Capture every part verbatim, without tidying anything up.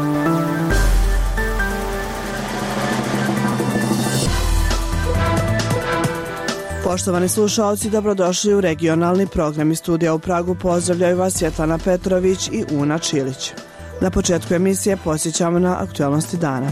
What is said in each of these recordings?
Poštovani slušalci, dobrodošli u regionalni program iz studija u Pragu. Pozdravljaju vas Svjetlana Petrović i Una Čilić. Na početku emisije podsjećamo na aktualnosti dana.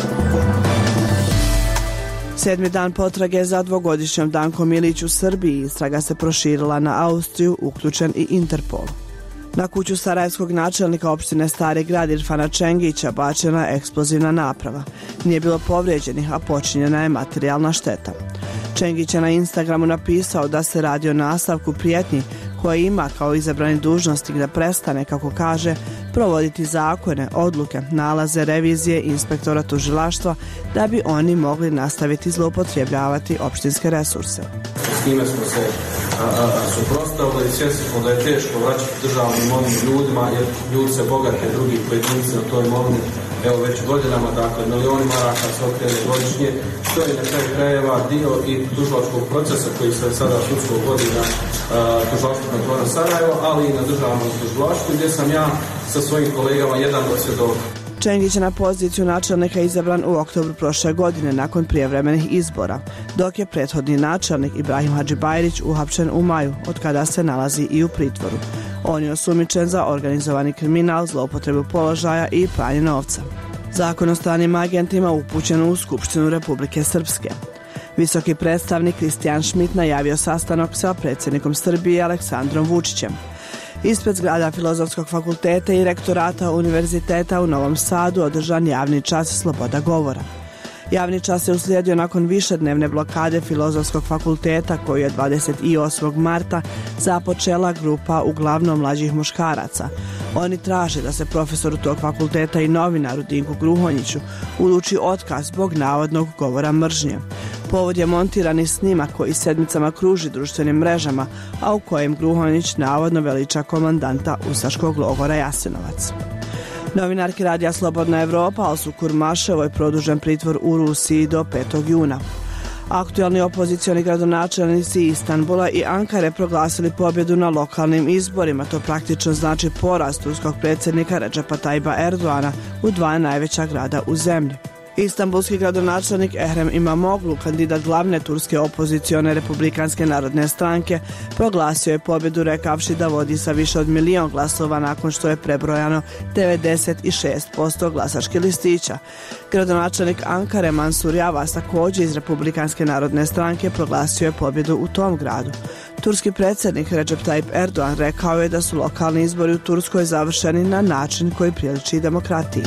Sedmi dan potrage za dvogodišnjom Dankom Ilić u Srbiji. Istraga se proširila na Austriju, uključen i Interpol. Na kuću sarajevskog načelnika opštine Stari grad Irfana Čengića bačena eksplozivna naprava. Nije bilo povrijeđenih, a počinjena je materijalna šteta. Čengić je na Instagramu napisao da se radi o nastavku prijetnji koje ima kao izabrani dužnosnik da prestane, kako kaže, provoditi zakone, odluke, nalaze, revizije inspektora tužilaštva da bi oni mogli nastaviti zloupotrebljavati opštinske resurse. S time smo se suprotstavili i svjesni smo da je teško vraćati državnu imovinu ljudima, jer ljudi se bogate, drugi pojedinci na toj imovini, evo već godinama, dakle milioni maraka se okrene godišnje, što je na kraju krajeva dio i tužilačkog procesa koji se sada sudsko vodi na tužilaštvu na Gornjem Sarajevo, ali i na državnom tužilaštvu, gdje sam ja sa svojim kolegama jedan od svjedoka. Čengić je na poziciju načelnika izabran u oktobru prošle godine nakon prijevremenih izbora, dok je prethodni načelnik Ibrahim Hadžibajrić uhapšen u maju, od kada se nalazi i u pritvoru. On je osumnjičen za organizovani kriminal, zloupotrebu položaja i pranje novca. Zakon o stranim agentima upućen u Skupštinu Republike Srpske. Visoki predstavnik Kristijan Šmit najavio sastanak sa predsjednikom Srbije Aleksandrom Vučićem. Ispred zgrada Filozofskog fakulteta i rektorata Univerziteta u Novom Sadu održan javni čas sloboda govora. Javni čas se uslijedio nakon višednevne blokade Filozofskog fakulteta koju je dvadeset osmog marta započela grupa uglavnom mlađih muškaraca. Oni traže da se profesoru tog fakulteta i novinaru Dinku Gruhonjiću uruči otkaz zbog navodnog govora mržnje. Povod je montirani snimak koji sedmicama kruži društvenim mrežama, a u kojem Gruhonjić navodno veliča komandanta ustaškog logora Jasenovac. Novinarki radija Slobodna Evropa Alsu Kurmaševoj je produžen pritvor u Rusiji do petog juna. Aktualni opozicioni gradonačelnici Istanbula i Ankare proglasili pobjedu na lokalnim izborima. To praktično znači porast turskog predsjednika Recepa Tayyipa Erdoana u dva najveća grada u zemlji. Istanbulski gradonačelnik Ehrem Imamoglu, kandidat glavne turske opozicione Republikanske narodne stranke, proglasio je pobjedu rekavši da vodi sa više od milion glasova nakon što je prebrojano devedeset šest posto glasačkih listića. Gradonačelnik Ankare Mansur Yavaş, također iz Republikanske narodne stranke, proglasio je pobjedu u tom gradu. Turski predsjednik Recep Tayyip Erdogan rekao je da su lokalni izbori u Turskoj završeni na način koji priliči demokratiji.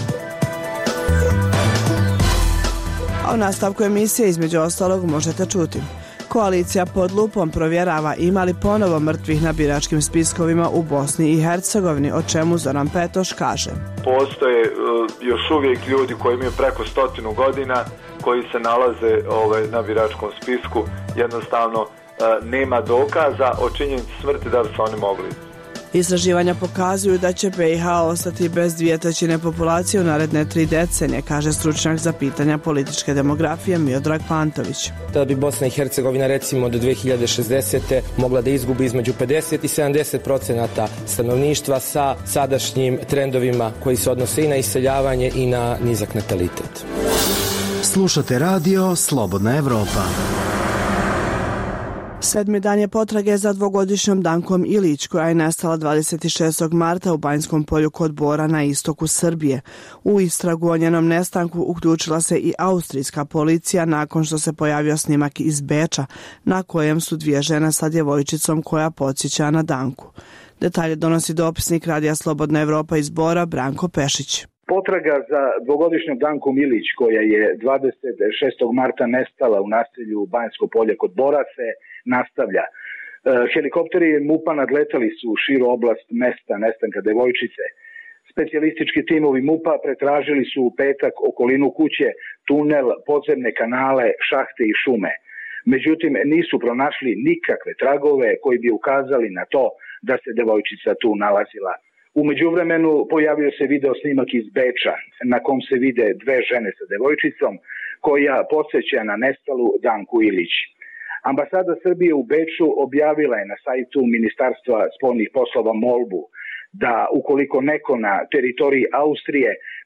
A u nastavku emisije između ostalog možete čuti. Koalicija pod lupom provjerava ima li ponovo mrtvih na biračkim spiskovima u Bosni i Hercegovini, o čemu Zoran Petoš kaže. Postoje uh, još uvijek ljudi koji imaju preko stotinu godina koji se nalaze ovaj, na biračkom spisku. Jednostavno uh, nema dokaza o činjenici smrti da bi se oni mogli. Istraživanja pokazuju da će B i H ostati bez dvije trećine populacije u naredne tri decenije, kaže stručnjak za pitanja političke demografije Miodrag Pantović. Da bi Bosna i Hercegovina recimo do dve hiljade šezdesete mogla da izgubi između pedeset i sedamdeset procenata stanovništva sa sadašnjim trendovima koji se odnose i na iseljavanje i na nizak natalitet. Slušate radio Slobodna Evropa. Sedmi dan je potrage za dvogodišnjom Dankom Ilić, koja je nestala dvadeset šestog marta u Banjskom polju kod Bora na istoku Srbije. U istragu o njenom nestanku uključila se i austrijska policija nakon što se pojavio snimak iz Beča, na kojem su dvije žene sa djevojčicom koja podsjeća na Danku. Detalje donosi dopisnik Radija Slobodna Evropa iz Bora Branko Pešić. Potraga za dvogodišnjom Dankom Ilić, koja je dvadeset šestog marta nestala u naselju Banjsko polje kod Bora, se nastavlja. E, helikopteri MUP-a nadletali su širu oblast mesta nestanka devojčice. Specijalistički timovi MUP-a pretražili su u petak okolinu kuće, tunel, podzemne kanale, šahte i šume. Međutim, nisu pronašli nikakve tragove koji bi ukazali na to da se devojčica tu nalazila. U međuvremenu pojavio se video snimak iz Beča, na kom se vide dve žene sa devojčicom, koja podsjeća na nestalu Danku Ilić. Ambasada Srbije u Beču objavila je na sajtu Ministarstva spoljnih poslova molbu da ukoliko neko na teritoriji Austrije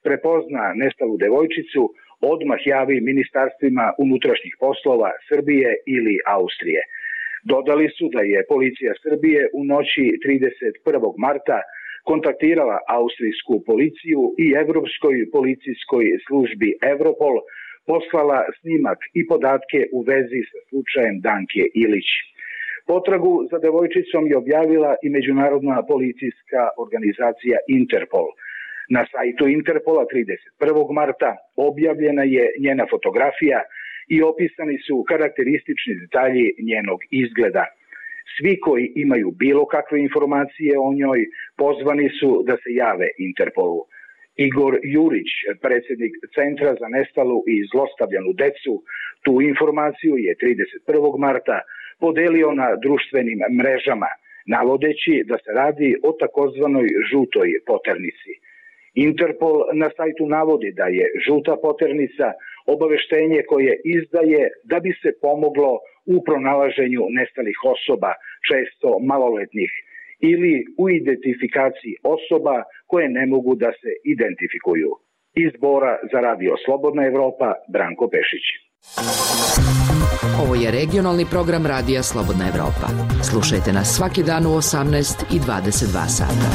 prepozna nestalu devojčicu, odmah javi ministarstvima unutrašnjih poslova Srbije ili Austrije. Dodali su da je policija Srbije u noći trideset prvog marta kontaktirala austrijsku policiju i Evropskoj policijskoj službi Europol, poslala snimak i podatke u vezi sa slučajem Danke Ilić. Potragu za devojčicom je objavila i međunarodna policijska organizacija Interpol. Na sajtu Interpola trideset prvog marta objavljena je njena fotografija i opisani su karakteristični detalji njenog izgleda. Svi koji imaju bilo kakve informacije o njoj pozvani su da se jave Interpolu. Igor Jurić, predsjednik Centra za nestalu i zlostavljanu decu, tu informaciju je trideset prvog marta podelio na društvenim mrežama, navodeći da se radi o takozvanoj žutoj poternici. Interpol na sajtu navodi da je žuta poternica obaveštenje koje izdaje da bi se pomoglo u pronalaženju nestalih osoba, često maloletnih, ili u identifikaciji osoba koje ne mogu da se identifikuju. Iz Bora za Radio Slobodna Evropa, Branko Pešić. Ovo je regionalni program Radija Slobodna Evropa. Slušajte nas svaki dan u osamnaest i dvadeset dva sata.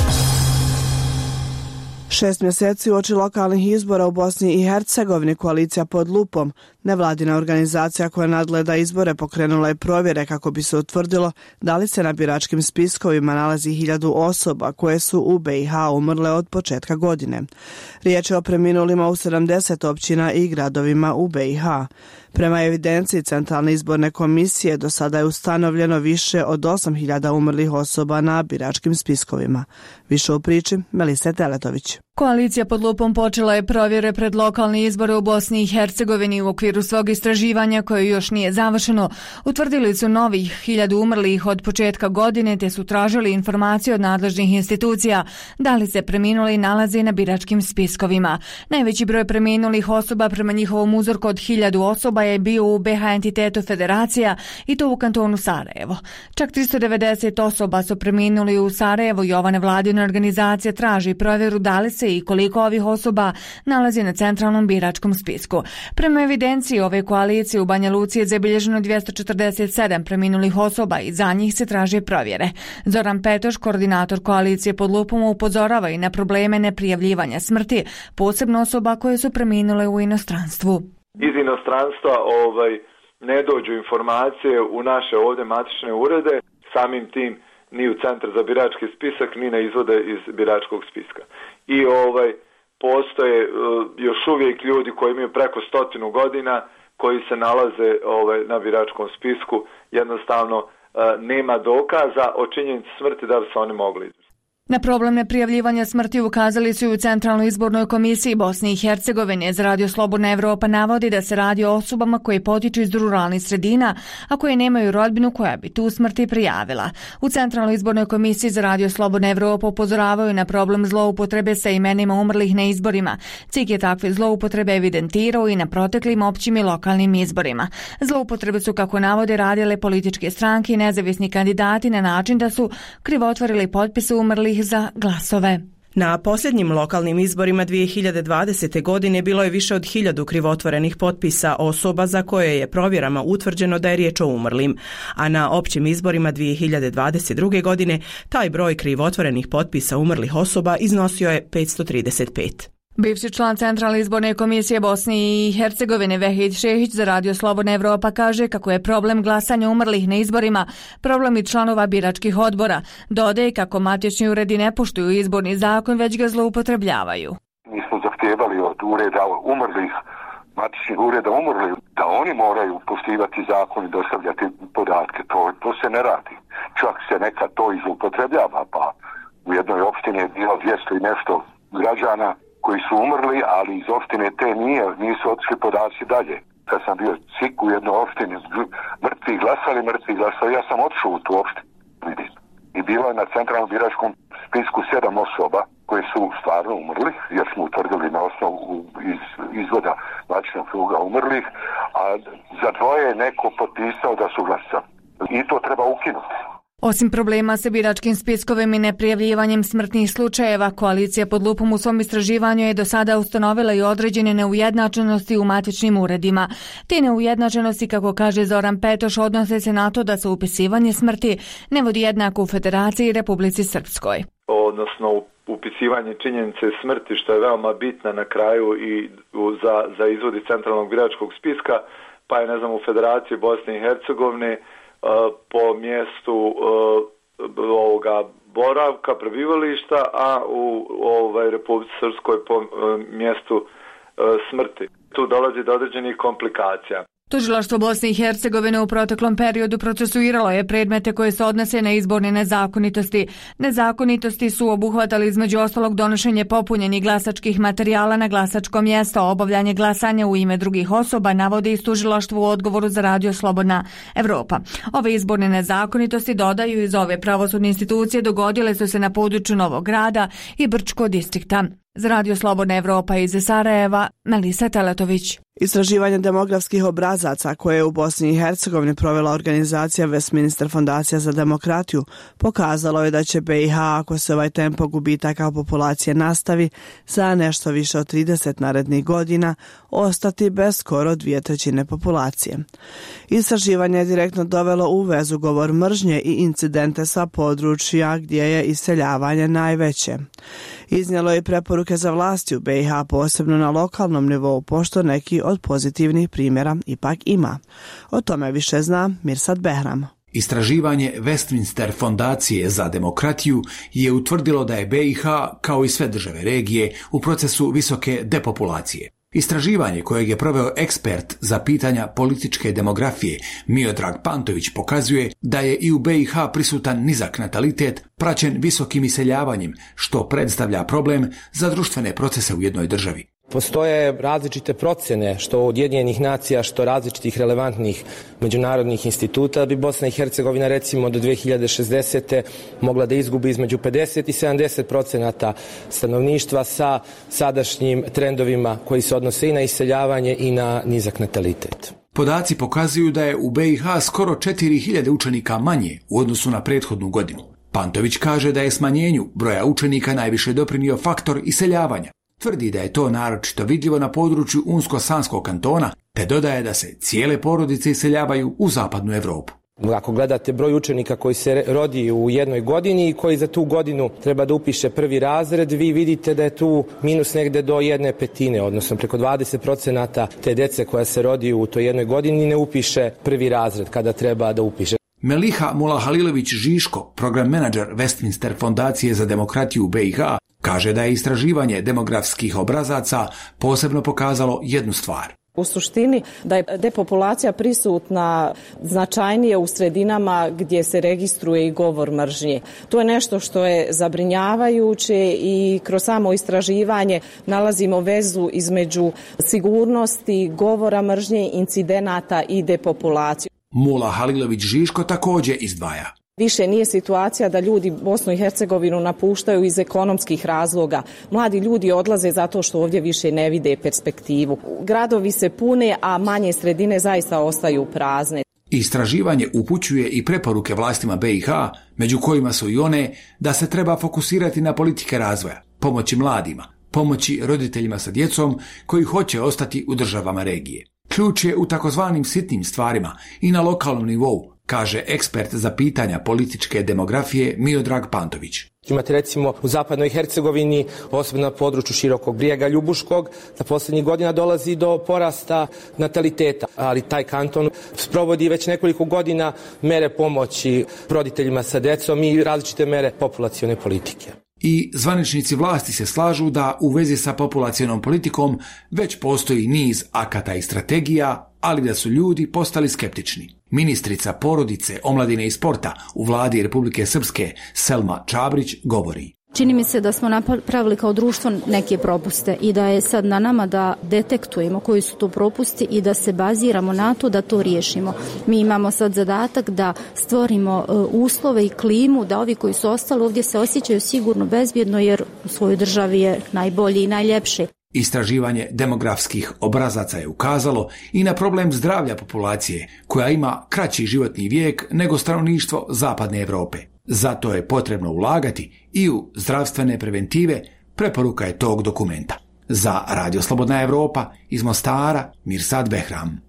Šest mjeseci uoči lokalnih izbora u Bosni i Hercegovini koalicija Pod lupom, nevladina organizacija koja nadgleda izbore, pokrenula je provjere kako bi se utvrdilo da li se na biračkim spiskovima nalazi hiljadu osoba koje su u B i H umrle od početka godine. Riječ je o preminulima u sedamdeset općina i gradovima u B i H. Prema evidenciji Centralne izborne komisije do sada je ustanovljeno više od osam hiljada umrlih osoba na biračkim spiskovima. Više u priči Melise Teletović. Koalicija Pod lupom počela je provjere pred lokalne izbore u Bosni i Hercegovini. U okviru svog istraživanja, koje još nije završeno, utvrdili su novih hiljadu umrlih od početka godine, te su tražili informacije od nadležnih institucija da li se preminuli nalaze na biračkim spiskovima. Najveći broj preminulih osoba prema njihovom uzorku od hiljadu osoba je bio u B H entitetu Federacija, i to u kantonu Sarajevo. Čak tristo devedeset osoba su preminuli u Sarajevu i ova nevladina organizacija traži provjeru da li se i koliko ovih osoba nalazi na centralnom biračkom spisku. Prema evidenciji ove koalicije u Banja Luci je zabilježeno dvjesto četrdeset sedam preminulih osoba i za njih se traže provjere. Zoran Petoš, koordinator koalicije Pod lupom, upozorava i na probleme neprijavljivanja smrti, posebno osoba koje su preminule u inostranstvu. Iz inostranstva ovaj, ne dođu informacije u naše ovdje matične urede, samim tim ni u Centar za birački spisak, ni na izvode iz biračkog spiska. I ovaj postoje uh, još uvijek ljudi koji imaju preko stotinu godina, koji se nalaze ovaj, na biračkom spisku. Jednostavno uh, nema dokaza o činjenici smrti da bi se oni mogli izvršiti. Na problem neprijavljivanja smrti ukazali su i u Centralnoj izbornoj komisiji Bosne i Hercegovine. Za Radio Slobodna Evropa navodi da se radi o osobama koje potiču iz ruralnih sredina, a koje nemaju rodbinu koja bi tu smrti prijavila. U Centralnoj izbornoj komisiji za Radio Slobodna Evropa upozoravaju na problem zloupotrebe sa imenima umrlih na izborima. C I K je takve zloupotrebe evidentirao i na proteklim općim i lokalnim izborima. Zloupotrebe su, kako navode, radile političke stranke i nezavisni kandidati na način da su krivotvorili potpise umrlih za glasove. Na posljednjim lokalnim izborima dvije hiljade dvadesete. godine bilo je više od hiljadu krivotvorenih potpisa osoba za koje je provjerama utvrđeno da je riječ o umrlim, a na općim izborima dvije hiljade dvadeset druge. godine taj broj krivotvorenih potpisa umrlih osoba iznosio je petsto trideset pet. Bivši član Centralne izborne komisije Bosne i Hercegovine Vehid Šehić za Radio Slobodna Evropa kaže kako je problem glasanja umrlih na izborima problem i članova biračkih odbora. Dodaje kako matični uredi ne poštuju izborni zakon, već ga zloupotrebljavaju. Mi smo zahtijevali od ureda umrlih, matičnih ureda umrlih, da oni moraju poštivati zakon i dostavljati podatke. To, to se ne radi. Čak se nekad to i zloupotrebljava, pa u jednoj opštini je bilo dvjesto i nešto građana koji su umrli, ali iz opštine te nije, nisu otišli podaci dalje. Kad sam bio cik u jednoj opštini, mrtvi glasali, mrtvi glasali, ja sam otišao u tu opštinu. I bilo je na centralnom biračkom spisku sedam osoba koje su stvarno umrli, jer smo utvrdili na osnovu iz, izvoda matičnog kruga umrlih, a za dvoje je neko potpisao da su glasali. I to treba ukinuti. Osim problema sa biračkim spiskovima i neprijavljivanjem smrtnih slučajeva, koalicija pod lupom u svom istraživanju je do sada ustanovila i određene neujednačenosti u matičnim uredima. Te neujednačenosti, kako kaže Zoran Petoš, odnose se na to da se upisivanje smrti ne vodi jednako u Federaciji i Republici Srpskoj. Odnosno upisivanje činjenice smrti, što je veoma bitna na kraju i za, za izvodi centralnog biračkog spiska, pa je, ne znam, u Federaciji Bosne i Hercegovine po mjestu ovoga boravka, prebivališta, a u ovaj, Republici Srpskoj po mjestu smrti. Tu dolazi do određenih komplikacija. Tužilaštvo Bosne i Hercegovine u proteklom periodu procesuiralo je predmete koje se odnose na izborne nezakonitosti. Nezakonitosti su obuhvatali između ostalog donošenje popunjenih glasačkih materijala na glasačko mjesto, obavljanje glasanja u ime drugih osoba, navode iz tužilaštva u odgovoru za Radio Slobodna Evropa. Ove izborne nezakonitosti, dodaju iz ove pravosudne institucije, dogodile su se na području Novog Grada i Brčko distrikta. Za Radio Slobodna Evropa iz Sarajeva, Melisa Teletović. Istraživanje demografskih obrazaca koje je u Bosni i Hercegovini provela organizacija Westminster Fondacija za demokratiju pokazalo je da će B i H, ako se ovaj tempo gubitaka populacije nastavi, za nešto više od trideset narednih godina ostati bez skoro dvije trećine populacije. Istraživanje je direktno dovelo u vezu govor mržnje i incidente sa područja gdje je iseljavanje najveće. Iznijelo je preporuke za vlasti u B i H, posebno na lokalnom nivou, pošto neki od pozitivnih primjera ipak ima. O tome više zna Mirsad Behram. Istraživanje Westminster Fondacije za demokratiju je utvrdilo da je B i H, kao i sve države regije, u procesu visoke depopulacije. Istraživanje kojeg je proveo ekspert za pitanja političke demografije Miodrag Pantović pokazuje da je i u B i H prisutan nizak natalitet praćen visokim iseljavanjem, što predstavlja problem za društvene procese u jednoj državi. Postoje različite procjene, što od Ujedinjenih nacija, što različitih relevantnih međunarodnih instituta, da bi Bosna i Hercegovina recimo do dve hiljade šezdesete mogla da izgubi između pedeset i sedamdeset procenata stanovništva sa sadašnjim trendovima koji se odnose i na iseljavanje i na nizak natalitet. Podaci pokazuju da je u B i H skoro četiri hiljade učenika manje u odnosu na prethodnu godinu. Pantović kaže da je smanjenju broja učenika najviše doprinio faktor iseljavanja. Tvrdi da je to naročito vidljivo na području Unsko-Sanskog kantona, te dodaje da se cijele porodice iseljavaju u zapadnu Evropu. Ako gledate broj učenika koji se rodi u jednoj godini i koji za tu godinu treba da upiše prvi razred, vi vidite da je tu minus negde do jedne petine, odnosno preko dvadeset procenata te dece koja se rodi u toj jednoj godini ne upiše prvi razred kada treba da upiše. Meliha Mulahalilović-Žiško, program menadžer Westminster Fondacije za demokratiju u B i H, kaže da je istraživanje demografskih obrazaca posebno pokazalo jednu stvar. U suštini da je depopulacija prisutna značajnije u sredinama gdje se registruje i govor mržnje. To je nešto što je zabrinjavajuće i kroz samo istraživanje nalazimo vezu između sigurnosti, govora mržnje, incidenata i depopulacije. Mula Halilović-Žiško također izdvaja. Više nije situacija da ljudi Bosnu i Hercegovinu napuštaju iz ekonomskih razloga. Mladi ljudi odlaze zato što ovdje više ne vide perspektivu. Gradovi se pune, a manje sredine zaista ostaju prazne. Istraživanje upućuje i preporuke vlastima B i H, među kojima su i one da se treba fokusirati na politike razvoja, pomoći mladima, pomoći roditeljima sa djecom koji hoće ostati u državama regije. Ključ je u takozvanim sitnim stvarima i na lokalnom nivou, kaže ekspert za pitanja političke demografije Miodrag Pantović. Imate recimo u zapadnoj Hercegovini, osobno na području Širokog Brijega, Ljubuškog, za posljednjih godina dolazi do porasta nataliteta, ali taj kanton sprovodi već nekoliko godina mere pomoći roditeljima sa djecom i različite mere populacione politike. I zvaničnici vlasti se slažu da u vezi sa populacionom politikom već postoji niz akata i strategija, ali da su ljudi postali skeptični. Ministrica porodice, omladine i sporta u vladi Republike Srpske Selma Čabrić govori. Čini mi se da smo napravili kao društvo neke propuste i da je sad na nama da detektujemo koji su to propusti i da se baziramo na to da to riješimo. Mi imamo sad zadatak da stvorimo uslove i klimu da ovi koji su ostali ovdje se osjećaju sigurno, bezbjedno jer u svojoj državi je najbolje i najljepše. Istraživanje demografskih obrazaca je ukazalo i na problem zdravlja populacije, koja ima kraći životni vijek nego stanovništvo zapadne Europe. Zato je potrebno ulagati i u zdravstvene preventive, preporuka je tog dokumenta. Za Radio Slobodna Evropa iz Mostara, Mirsad Behram.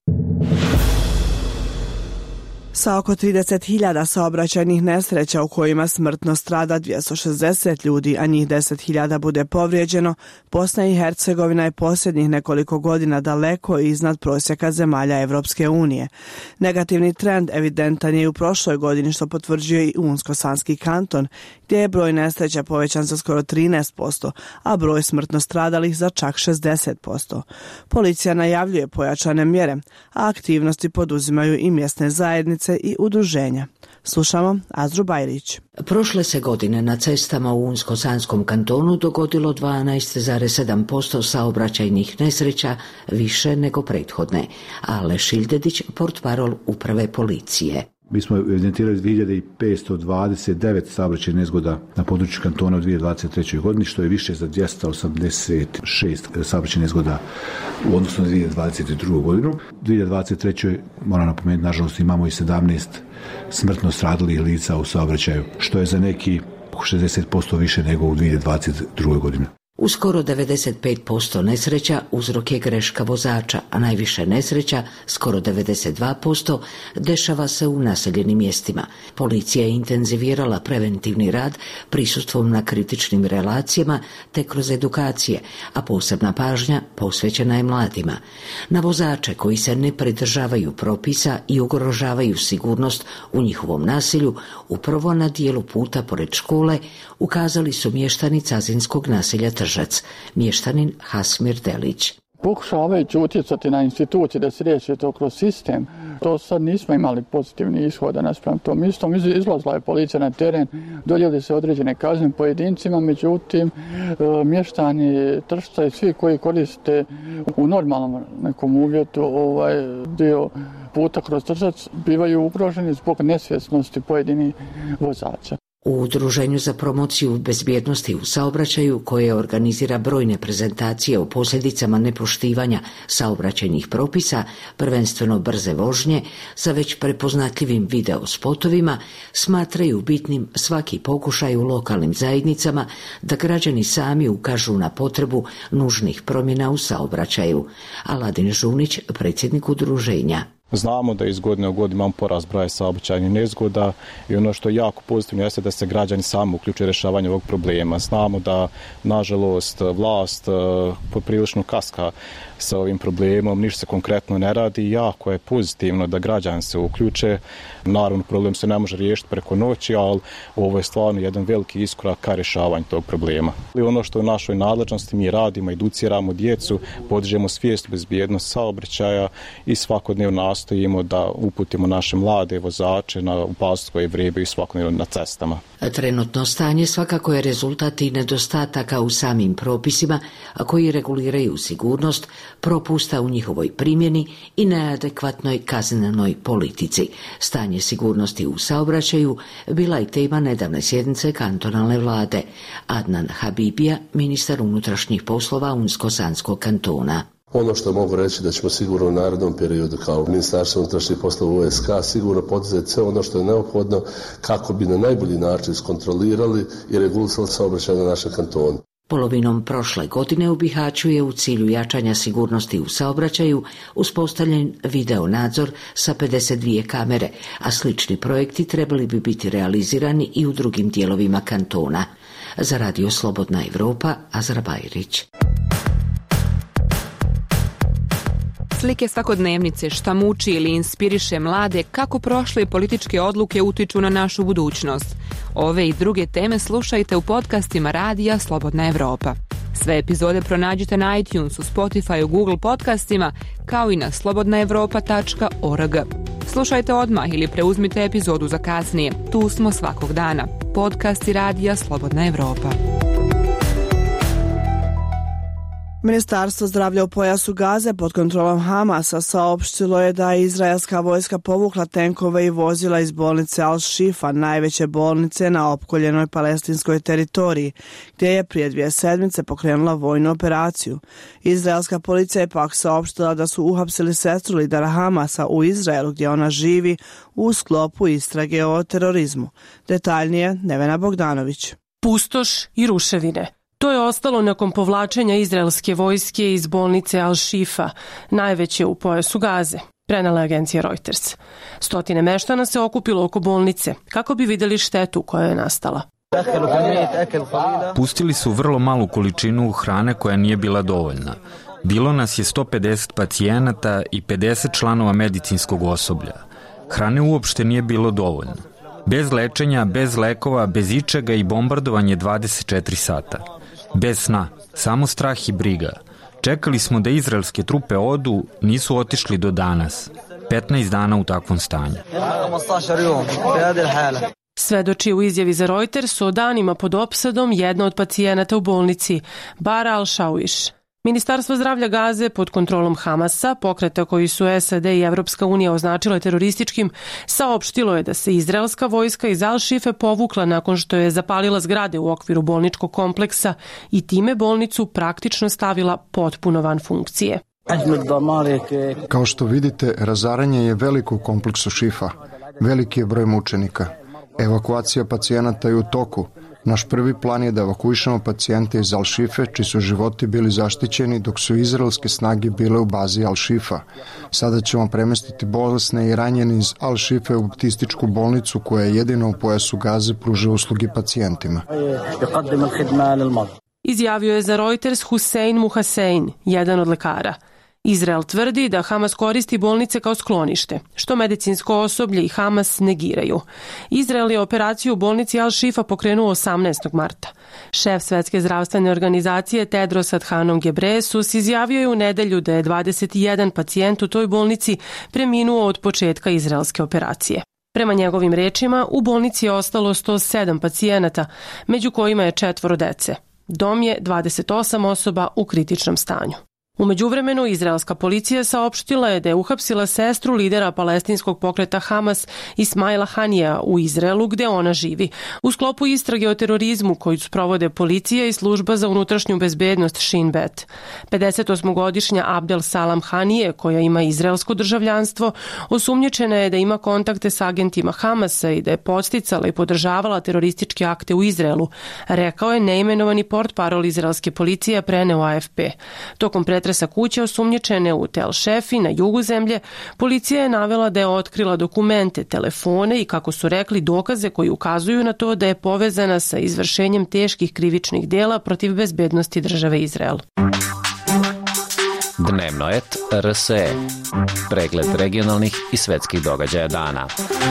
Sa oko trideset hiljada saobraćajnih nesreća u kojima smrtno strada dvjesto šezdeset ljudi, a njih deset hiljada bude povrijeđeno, Bosna i Hercegovina je posljednjih nekoliko godina daleko iznad prosjeka zemalja Evropske unije. Negativni trend evidentan je i u prošloj godini, što potvrđuje i Unsko-Sanski kanton, gdje je broj nesreća povećan za skoro trinaest posto, a broj smrtno stradalih za čak šezdeset posto. Policija najavljuje pojačane mjere, a aktivnosti poduzimaju i mjesne zajednice i udruženja. Slušamo Azru Bajrić. Prošle se godine na cestama u Unsko-Sanskom kantonu dogodilo dvanaest zarez sedam posto saobraćajnih nesreća, više nego prethodne. Ale Šildedić, portparol uprave policije. Mi smo evidentirali dvije hiljade petsto dvadeset devet saobraćajnih nezgoda na području kantona u dvije hiljade dvadeset trećoj. godini, što je više za dvjesto osamdeset šest saobraćajnih nezgoda u odnosu na dvije hiljade dvadeset drugu. godinu. U dvije hiljade dvadeset trećoj. moram napomenuti, nažalost imamo i sedamnaest smrtno stradalih lica u saobraćaju, što je za neki šezdeset posto više nego u dvije hiljade dvadeset drugoj. godini. U skoro devedeset pet posto nesreća uzrok je greška vozača, a najviše nesreća, skoro devedeset dva posto, dešava se u naseljenim mjestima. Policija je intenzivirala preventivni rad prisustvom na kritičnim relacijama te kroz edukacije, a posebna pažnja posvećena je mladima. Na vozače koji se ne pridržavaju propisa i ugrožavaju sigurnost u njihovom naselju, upravo na dijelu puta pored škole, ukazali su mještani cazinskog naselja Tržac, mještanin Hasmir Delić. Pokušavajući utjecati na institucije da se riješi to kroz sistem, to sad nismo imali pozitivni ishoda naspram tom istom. Izlazila je policija na teren, doljeli se određene kazne pojedincima, međutim mještani Tržca i svi koji koriste u normalnom nekom uvjetu ovaj dio puta kroz Tržac bivaju ugroženi zbog nesvjesnosti pojedinih vozača. U Udruženju za promociju bezbjednosti u saobraćaju, koje organizira brojne prezentacije o posljedicama nepoštivanja saobraćajnih propisa, prvenstveno brze vožnje, sa već prepoznatljivim video spotovima, smatraju bitnim svaki pokušaj u lokalnim zajednicama da građani sami ukažu na potrebu nužnih promjena u saobraćaju. Aladin Žunić, predsjednik udruženja. Znamo da iz godine u godinu imamo porast broja saobraćajnih nezgoda i ono što je jako pozitivno jeste da se građani sami uključuju u rješavanje ovog problema. Znamo da, nažalost, vlast poprilično kaska sa ovim problemom, ništa se konkretno ne radi i jako je pozitivno da građani se uključe. Naravno, problem se ne može riješiti preko noći, ali ovo je stvarno jedan veliki iskorak ka rješavanju tog problema. I ono što je u našoj nadležnosti, mi radimo, educiramo djecu, podižemo svijest o bezbjednosti saobraćaja i svakodnevno nastojimo da uputimo naše mlade vozače na opasnost koje vrebaju svakodnevno na cestama. Trenutno stanje svakako je rezultat i nedostataka u samim propisima koji reguliraju sigurnost, propusta u njihovoj primjeni i neadekvatnoj kaznenoj politici. Stanje sigurnosti u saobraćaju bila je tema nedavne sjednice kantonalne vlade. Adnan Habibija, ministar unutrašnjih poslova Unsko-Sanskog kantona. Ono što mogu reći da ćemo sigurno u narednom periodu kao Ministarstvo unutrašnjih poslova U S K sigurno poduzeti sve ono što je neophodno kako bi na najbolji način iskontrolirali i regulisali saobraćaj na našem kantonu. Polovinom prošle godine u Bihaću je u cilju jačanja sigurnosti u saobraćaju uspostavljen video nadzor sa pedeset dvije kamere, a slični projekti trebali bi biti realizirani i u drugim dijelovima kantona. Za Radio Slobodna Evropa, Azra Bajrić. Slike svakodnevnice, šta muči ili inspiriše mlade, kako prošle političke odluke utiču na našu budućnost. Ove i druge teme slušajte u podcastima Radija Slobodna Evropa. Sve epizode pronađite na iTunesu, Spotify, Google podcastima, kao i na slobodna evropa tačka org. Slušajte odmah ili preuzmite epizodu za kasnije. Tu smo svakog dana. Podcasti Radija Slobodna Evropa. Ministarstvo zdravlja u pojasu Gaze pod kontrolom Hamasa saopštilo je da je izraelska vojska povukla tenkove i vozila iz bolnice Al-Shifa, najveće bolnice na opkoljenoj palestinskoj teritoriji, gdje je prije dvije sedmice pokrenula vojnu operaciju. Izraelska policija je pak saopštila da su uhapsili sestru lidera Hamasa u Izraelu, gdje ona živi, u sklopu istrage o terorizmu. Detaljnije Nevena Bogdanović. Pustoš i ruševine. To je ostalo nakon povlačenja izraelske vojske iz bolnice Al-Shifa, najveće u pojasu Gaze, prenela agencija Reuters. Stotine meštana se okupilo oko bolnice kako bi vidjeli štetu koja je nastala. Pustili su vrlo malu količinu hrane koja nije bila dovoljna. Bilo nas je sto pedeset pacijenata i pedeset članova medicinskog osoblja. Hrane uopšte nije bilo dovoljno. Bez lečenja, bez lekova, bez ičega i bombardovanje dvadeset četiri sata. Bez sna, samo strah i briga. Čekali smo da izraelske trupe odu, nisu otišli do danas. petnaest dana u takvom stanju. Svedoči u izjavi za Reuters o danima pod opsadom jedna od pacijenata u bolnici, Bara Al-Shawish. Ministarstvo zdravlja Gaze pod kontrolom Hamasa, pokreta koji su S A D i Evropska unija označile terorističkim, saopštilo je da se izraelska vojska iz Al-Shife povukla nakon što je zapalila zgrade u okviru bolničkog kompleksa i time bolnicu praktično stavila potpuno van funkcije. Kao što vidite, razaranje je veliko u kompleksu Šifa. Veliki je broj mučenika. Evakuacija pacijenata je u toku. Naš prvi plan je da evakuišemo pacijente iz Al-Shife, čiji su životi bili zaštićeni dok su izraelske snage bile u bazi Al-Shifa. Sada ćemo premestiti bolesne i ranjene iz Al-Shife u baptističku bolnicu koja je jedina u pojasu Gaze pruža usluge pacijentima. Izjavio je za Reuters Hussein Muhasein, jedan od lekara. Izrael tvrdi da Hamas koristi bolnice kao sklonište, što medicinsko osoblje i Hamas negiraju. Izrael je operaciju u bolnici Al-Shifa pokrenuo osamnaestog marta. Šef Svetske zdravstvene organizacije Tedros Adhanom Ghebreyesus izjavio je u nedelju da je dvadeset jedan pacijent u toj bolnici preminuo od početka izraelske operacije. Prema njegovim rečima, u bolnici je ostalo sto sedam pacijenata, među kojima je četvoro dece. Dom je dvadeset osam osoba u kritičnom stanju. U međuvremenu, izraelska policija saopštila je da je uhapsila sestru lidera palestinskog pokreta Hamas Ismaila Hanija u Izraelu gdje ona živi, u sklopu istrage o terorizmu koju sprovode policija i služba za unutrašnju bezbednost Shin Bet. pedesetosmogodišnja Abdel Salam Hanije, koja ima izraelsko državljanstvo, osumnjičena je da ima kontakte s agentima Hamasa i da je podsticala i podržavala terorističke akte u Izraelu, rekao je neimenovani portparol izraelske policije, preneo A F P. Tokom pretresa kuće osumnjičene u Tel Šefi na jugu zemlje, policija je navela da je otkrila dokumente, telefone i, kako su rekli, dokaze koji ukazuju na to da je povezana sa izvršenjem teških krivičnih dela protiv bezbednosti države Izrael. Dnevno et R S E. Pregled regionalnih i svetskih događaja dana.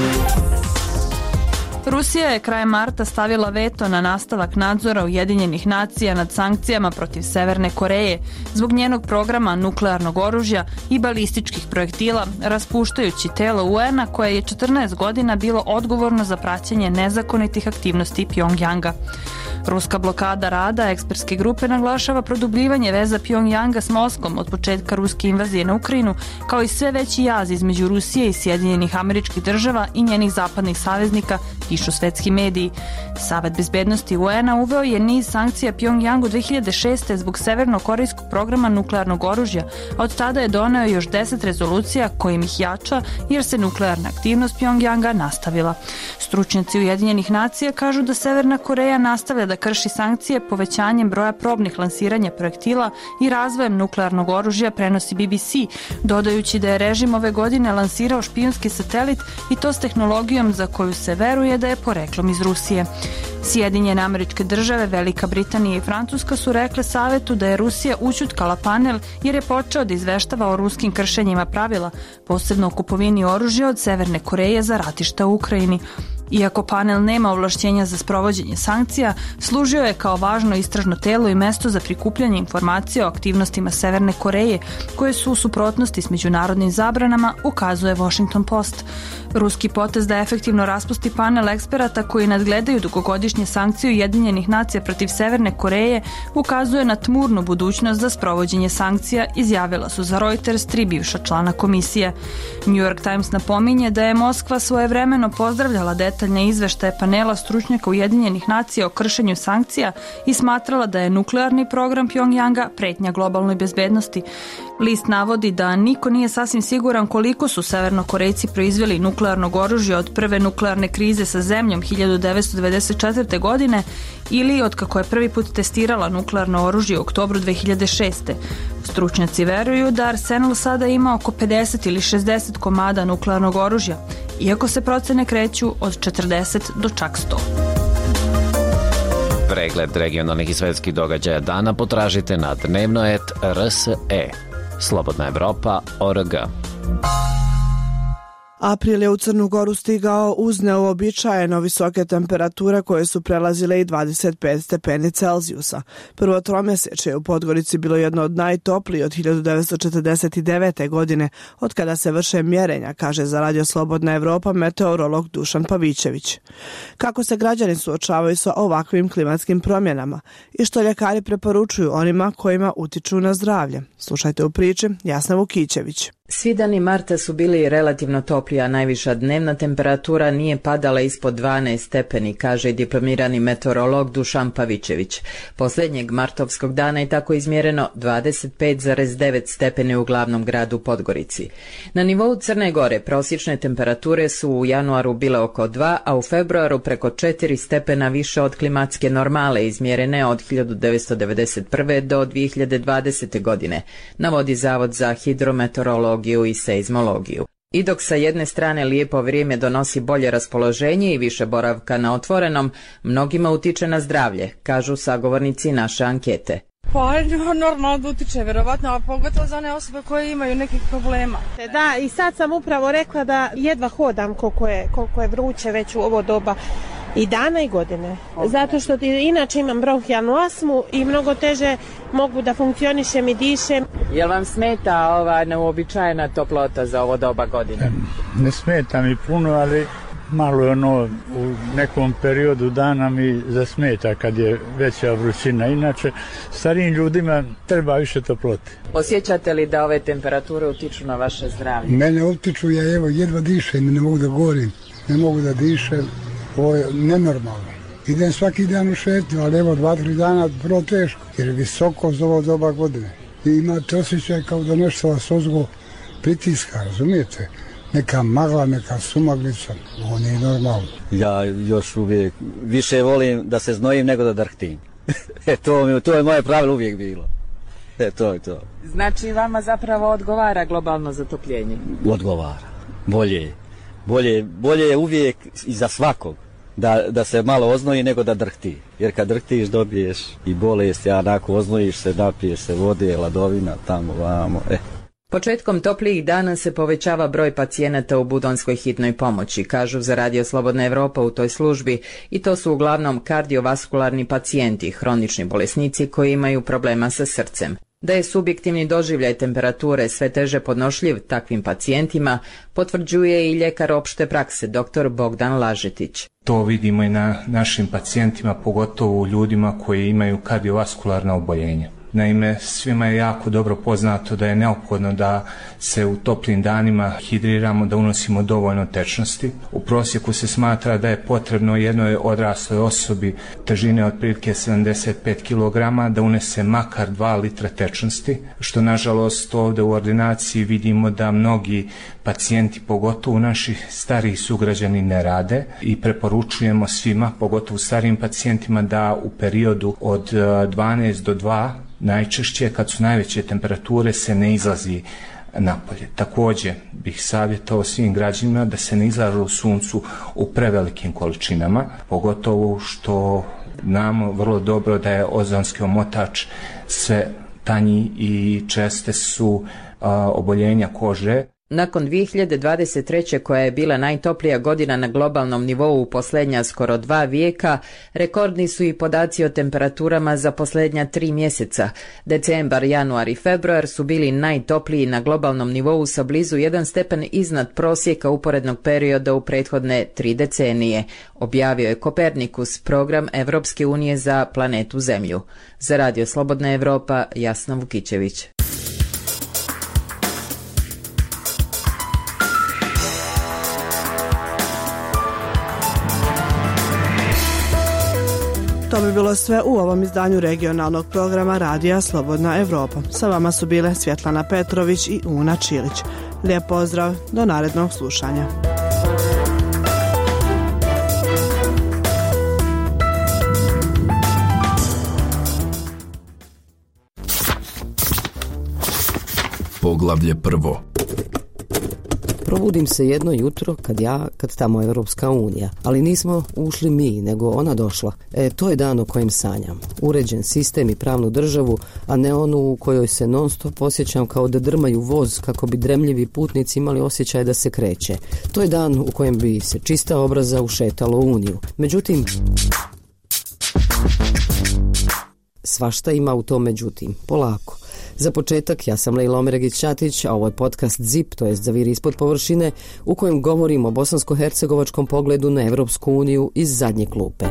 Rusija je krajem marta stavila veto na nastavak nadzora Ujedinjenih nacija nad sankcijama protiv Severne Koreje zbog njenog programa nuklearnog oružja i balističkih projektila, raspuštajući telo U N-a koje je četrnaest godina bilo odgovorno za praćenje nezakonitih aktivnosti Pjongjanga. Ruska blokada rada ekspertske grupe naglašava produbljivanje veza Pjongjanga s Moskvom od početka ruske invazije na Ukrajinu, kao i sve veći jaz između Rusije i Sjedinjenih Američkih Država i njenih zapadnih saveznika, pišu svetski mediji. Savet bezbednosti U N-a uveo je niz sankcija Pjongjangu dve hiljade šeste. zbog severno-korejskog programa nuklearnog oružja, a od tada je doneo još deset rezolucija kojim ih jača jer se nuklearna aktivnost Pjongjanga nastavila. Stručnjaci Ujedinjenih nacija kažu da Severna Koreja nastavlja da krši sankcije povećanjem broja probnih lansiranja projektila i razvojem nuklearnog oružja, prenosi B B C, dodajući da je režim ove godine lansirao špijunski satelit i to s tehnologijom za koju se veruje da je poreklom iz Rusije. Sjedinjene Američke Države, Velika Britanija i Francuska su rekle savetu da je Rusija ućutkala panel jer je počeo da izveštava o ruskim kršenjima pravila, posebno o kupovini oružja od Severne Koreje za ratišta u Ukrajini. Iako panel nema ovlašćenja za sprovođenje sankcija, služio je kao važno istražno telo i mesto za prikupljanje informacija o aktivnostima Severne Koreje, koje su u suprotnosti s međunarodnim zabranama, ukazuje Washington Post. Ruski potez da efektivno raspusti panel eksperata koji nadgledaju dugogodišnje sankcije Ujedinjenih nacija protiv Severne Koreje ukazuje na tmurnu budućnost za sprovođenje sankcija, izjavila su za Reuters tri bivša člana komisije. New York Times napominje da je Moskva svojevremeno pozdravljala detaljne izveštaje panela stručnjaka Ujedinjenih nacija o kršenju sankcija i smatrala da je nuklearni program Pjongjanga pretnja globalnoj bezbednosti. List navodi da niko nije sasvim siguran koliko su Severnokorejci proizveli nuklearnog oružja od prve nuklearne krize sa zemljom hiljadu devetsto devedeset četvrte. godine ili od kako je prvi put testirala nuklearno oružje u oktobru dve hiljade šeste. Stručnjaci veruju da arsenal sada ima oko pedeset ili šezdeset komada nuklearnog oružja, iako se procene kreću od četrdeset do čak sto. Pregled regionalnih i svetskih događaja dana potražite na dnevnoet R S E. Slobodna Evropa точка org. April je u Crnu Goru stigao uz neuobičajeno visoke temperature koje su prelazile i dvadeset pet stepeni Celzijusa. Prvo tromjesečje u Podgorici bilo jedno od najtoplijih od hiljadu devetsto četrdeset devete. godine, od kada se vrše mjerenja, kaže za Radio Slobodna Evropa meteorolog Dušan Pavićević. Kako se građani suočavaju sa ovakvim klimatskim promjenama i što ljekari preporučuju onima kojima utiču na zdravlje? Slušajte u priči Jasna Vukićević. Svi dani marta su bili relativno topli, a najviša dnevna temperatura nije padala ispod dvanaest stepeni, kaže diplomirani meteorolog Dušan Pavićević. Posljednjeg martovskog dana je tako izmjereno dvadeset pet zarez devet stepeni u glavnom gradu Podgorici. Na nivou Crne Gore prosječne temperature su u januaru bile oko dva, a u februaru preko četiri stepena više od klimatske normale izmjerene od hiljadu devetsto devedeset prve. do dvije hiljade dvadesete. godine, navodi Zavod za hidrometeorologiju i seizmologiju. I dok sa jedne strane lijepo vrijeme donosi bolje raspoloženje i više boravka na otvorenom, mnogima utiče na zdravlje, kažu sagovornici naše ankete. Pa normalno da utiče, vjerovatno, a pogotovo za one osobe koje imaju nekih problema. Da, i sad sam upravo rekla da jedva hodam koliko je, koliko je vruće već u ovo doba i dana i godine. Zato što inače imam bronhijalnu astmu i mnogo teže mogu da funkcionišem i dišem. Jel vam smeta ova neuobičajena toplota za ovo doba godine? Ne smeta mi puno, ali malo je ono u nekom periodu dana mi zasmeta kad je veća vrućina. Inače, starijim ljudima treba više toplote. Osjećate li da ove temperature utiču na vaše zdravlje? Mene utiču, ja evo jedva dišem, ne mogu da govorim, ne mogu da dišem, ovo je nenormalno. Idem svaki dan u šetnju, ali evo dva, tri dana vrlo teško, jer je visoko za ovo doba godine. I imate osjećaj kao da nešto vas ozgo pritiska, razumijete? Neka magla, neka sumaglica, ovo nije normalno. Ja još uvijek više volim da se znojim nego da drhtim. e, to, to je moje pravilo uvijek bilo. E, to je to. Znači vama zapravo odgovara globalno zatopljenje? Odgovara. Bolje je. Bolje, bolje je uvijek i za svakog da, da se malo oznoji nego da drhti. Jer kad drhtiš dobiješ i bolest, a onako oznojiš se, napiješ se vode, ladovina, tamo, vamo, eh. Početkom toplijih dana se povećava broj pacijenata u budonskoj hitnoj pomoći, kažu za Radio Slobodna Evropa u toj službi, i to su uglavnom kardiovaskularni pacijenti, hronični bolesnici koji imaju problema sa srcem. Da je subjektivni doživljaj temperature sve teže podnošljiv takvim pacijentima, potvrđuje i ljekar opšte prakse dr. Bogdan Lažetić. To vidimo i na našim pacijentima, pogotovo u ljudima koji imaju kardiovaskularna oboljenja. Naime, svima je jako dobro poznato da je neophodno da se u toplim danima hidriramo, da unosimo dovoljno tečnosti. U prosjeku se smatra da je potrebno jednoj odrasloj osobi težine otprilike sedamdeset pet kilograma da unese makar dva litra tečnosti, što nažalost ovdje u ordinaciji vidimo da mnogi pacijenti, pogotovo naši stariji sugrađani, ne rade i preporučujemo svima, pogotovo starijim pacijentima, da u periodu od dvanaest do dva najčešće kad su najveće temperature se ne izlazi napolje. Također bih savjetovao svim građanima da se ne izlažu u suncu u prevelikim količinama, pogotovo što znamo vrlo dobro da je ozonski omotač sve tanji i česte su a, oboljenja kože. Nakon dvije hiljade dvadeset treće koja je bila najtoplija godina na globalnom nivou u posljednja skoro dva vijeka, rekordni su i podaci o temperaturama za posljednja tri mjeseca. Decembar, januar i februar su bili najtopliji na globalnom nivou sa blizu jedan stepen iznad prosjeka uporednog perioda u prethodne tri decenije, objavio je Kopernikus, program Evropske unije za planetu Zemlju. Za Radio Slobodna Evropa, Jasna Vukićević. To bi bilo sve u ovom izdanju regionalnog programa Radija Slobodna Evropa. Sa vama su bile Svjetlana Petrović i Una Čilić. Lijep pozdrav, do narednog slušanja. Poglavlje prvo. Probudim se jedno jutro kad ja, kad tamo Evropska unija, ali nismo ušli mi, nego ona došla. E, to je dan o kojem sanjam. Uređen sistem i pravnu državu, a ne onu u kojoj se non stop osjećam kao da drmaju voz kako bi dremljivi putnici imali osjećaj da se kreće. To je dan u kojem bi se čista obraza ušetalo u uniju. Međutim, svašta ima u tom međutim. Polako. Za početak, ja sam Lejla Omeregić-Ćatić, a ovo je podcast ZIP, to jest Zaviri ispod površine, u kojem govorim o bosansko-hercegovačkom pogledu na Evropsku uniju iz zadnje klupe.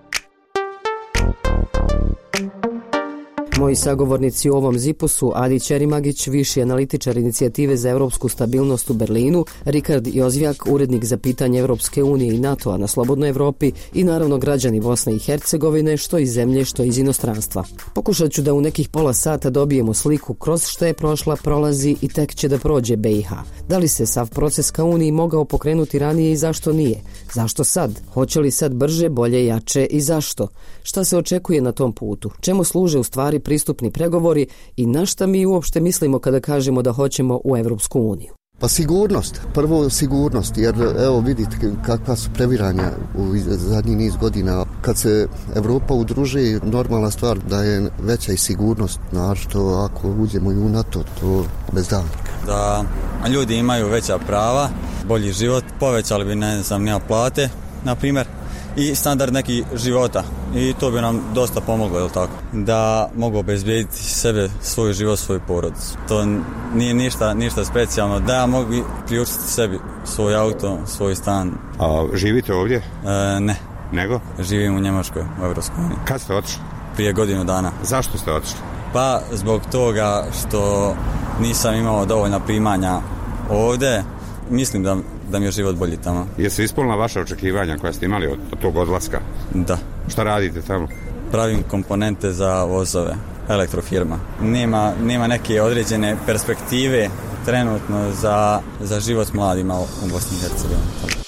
Moji sagovornici u ovom zipu su Adi Ćerimagić, viši analitičar inicijative za evropsku stabilnost u Berlinu, Rikard Jozvjak, urednik za pitanje Evropske unije i NATO-a na Slobodnoj Evropi i naravno građani Bosne i Hercegovine, što iz zemlje, što iz inostranstva. Pokušat ću da u nekih pola sata dobijemo sliku kroz što je prošla, prolazi i tek će da prođe B i H. Da li se sav proces ka Uniji mogao pokrenuti ranije i zašto nije? Zašto sad? Hoće li sad brže, bolje, jače i zašto? Šta se očekuje na tom putu? Čemu služe u stvari pristupni pregovori i na šta mi uopšte mislimo kada kažemo da hoćemo u Evropsku uniju? Pa sigurnost, prvo sigurnost, jer evo vidite kakva su previranja u zadnji niz godina. Kad se Evropa udruži, normalna stvar da je veća i sigurnost, našto ako uđemo i u NATO, to bez davnika. Da ljudi imaju veća prava, bolji život, povećali bi, ne znam, nija plate, na primjer, i standard neki života. I to bi nam dosta pomoglo, jel tako? Da mogu obezbijediti sebe, svoj život, svoju porodicu. To nije ništa, ništa specijalno. Da ja mogu ključiti sebi svoj auto, svoj stan. A živite ovdje? E, ne. Nego? Živim u Njemačkoj, u Evropskoj uniji. Kad ste otišli? Prije godinu dana. Zašto ste otišli? Pa zbog toga što nisam imao dovoljna primanja ovdje. Mislim da, da mi je život bolji tamo. Jesu ispunila vaše očekivanja koja ste imali od, od tog odlaska? Da. Šta radite tamo? Pravim komponente za vozove, elektrofirma. Nema, nema neke određene perspektive trenutno za, za život mladima u Bosni i Hercegovini.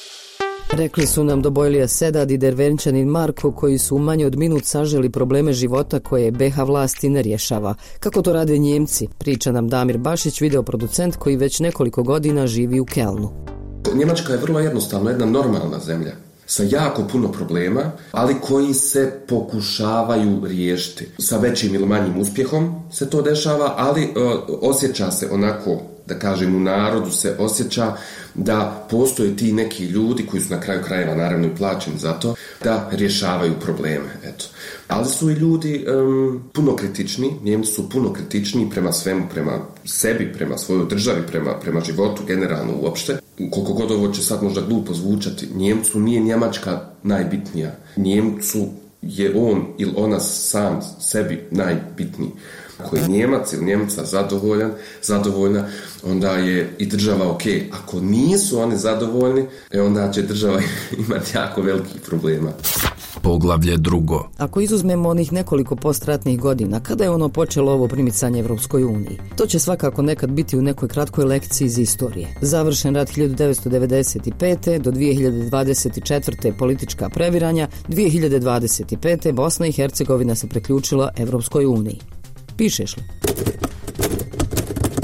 Rekli su nam Dobojlija Sedad i Dervenčanin Marko, koji su u manje od minut saželi probleme života koje B H vlasti ne rješava. Kako to rade Njemci, priča nam Damir Bašić, videoproducent koji već nekoliko godina živi u Kelnu. Njemačka je vrlo jednostavno jedna normalna zemlja sa jako puno problema, ali koji se pokušavaju riješiti. Sa većim ili manjim uspjehom se to dešava, ali uh, osjeća se onako, da kažem, u narodu se osjeća da postoje ti neki ljudi koji su na kraju krajeva naravno i plaćeni za to, da rješavaju probleme. Eto. Ali su i ljudi um, puno kritični, Njemci su puno kritični prema svemu, prema sebi, prema svojoj državi, prema, prema životu generalno uopšte. Koliko god ovo će sad možda glupo zvučati, Njemcu nije Njemačka najbitnija. Njemcu je on ili ona sam sebi najbitniji. Ako je Njemac ili Njemca zadovoljan, zadovoljna, onda je i država ok. Ako nisu oni zadovoljni, onda će država imati jako velikih problema. Poglavlje drugo. Ako izuzmemo onih nekoliko postratnih godina, kada je ono počelo ovo primicanje Evropskoj uniji? To će svakako nekad biti u nekoj kratkoj lekciji iz istorije. Završen rat hiljadu devetsto devedeset pete. do dvije hiljade dvadeset četvrte politička previranja, dvije hiljade dvadeset pete. Bosna i Hercegovina se priključila Evropskoj uniji. Pišeš li?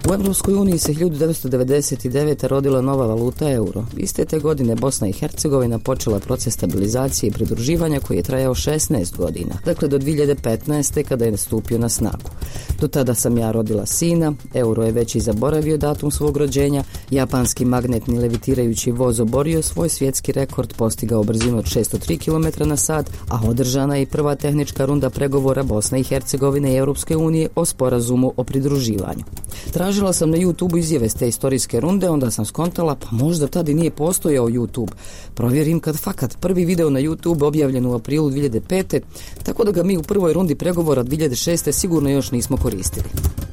U Evropskoj uniji se hiljadu devetsto devedeset devete. rodila nova valuta euro. Iste te godine Bosna i Hercegovina počela proces stabilizacije i pridruživanja koji je trajao šesnaest godina, dakle do dvije hiljade petnaeste. kada je stupio na snagu. Do tada sam ja rodila sina, euro je već i zaboravio datum svog rođenja, japanski magnetni levitirajući voz oborio svoj svjetski rekord, postigao brzinu od šesto tri kilometra na sat, a održana je i prva tehnička runda pregovora Bosne i Hercegovine i Europske unije o sporazumu o pridruživanju. Tražila sam na YouTubeu izjave s te istorijske runde, onda sam skontala, pa možda tada i nije postojao YouTube. Provjerim kad fakat prvi video na YouTube objavljen u aprilu dvije hiljade pete. tako da ga mi u prvoj rundi pregovora dvije hiljade šeste. sigurno još nismo koristili.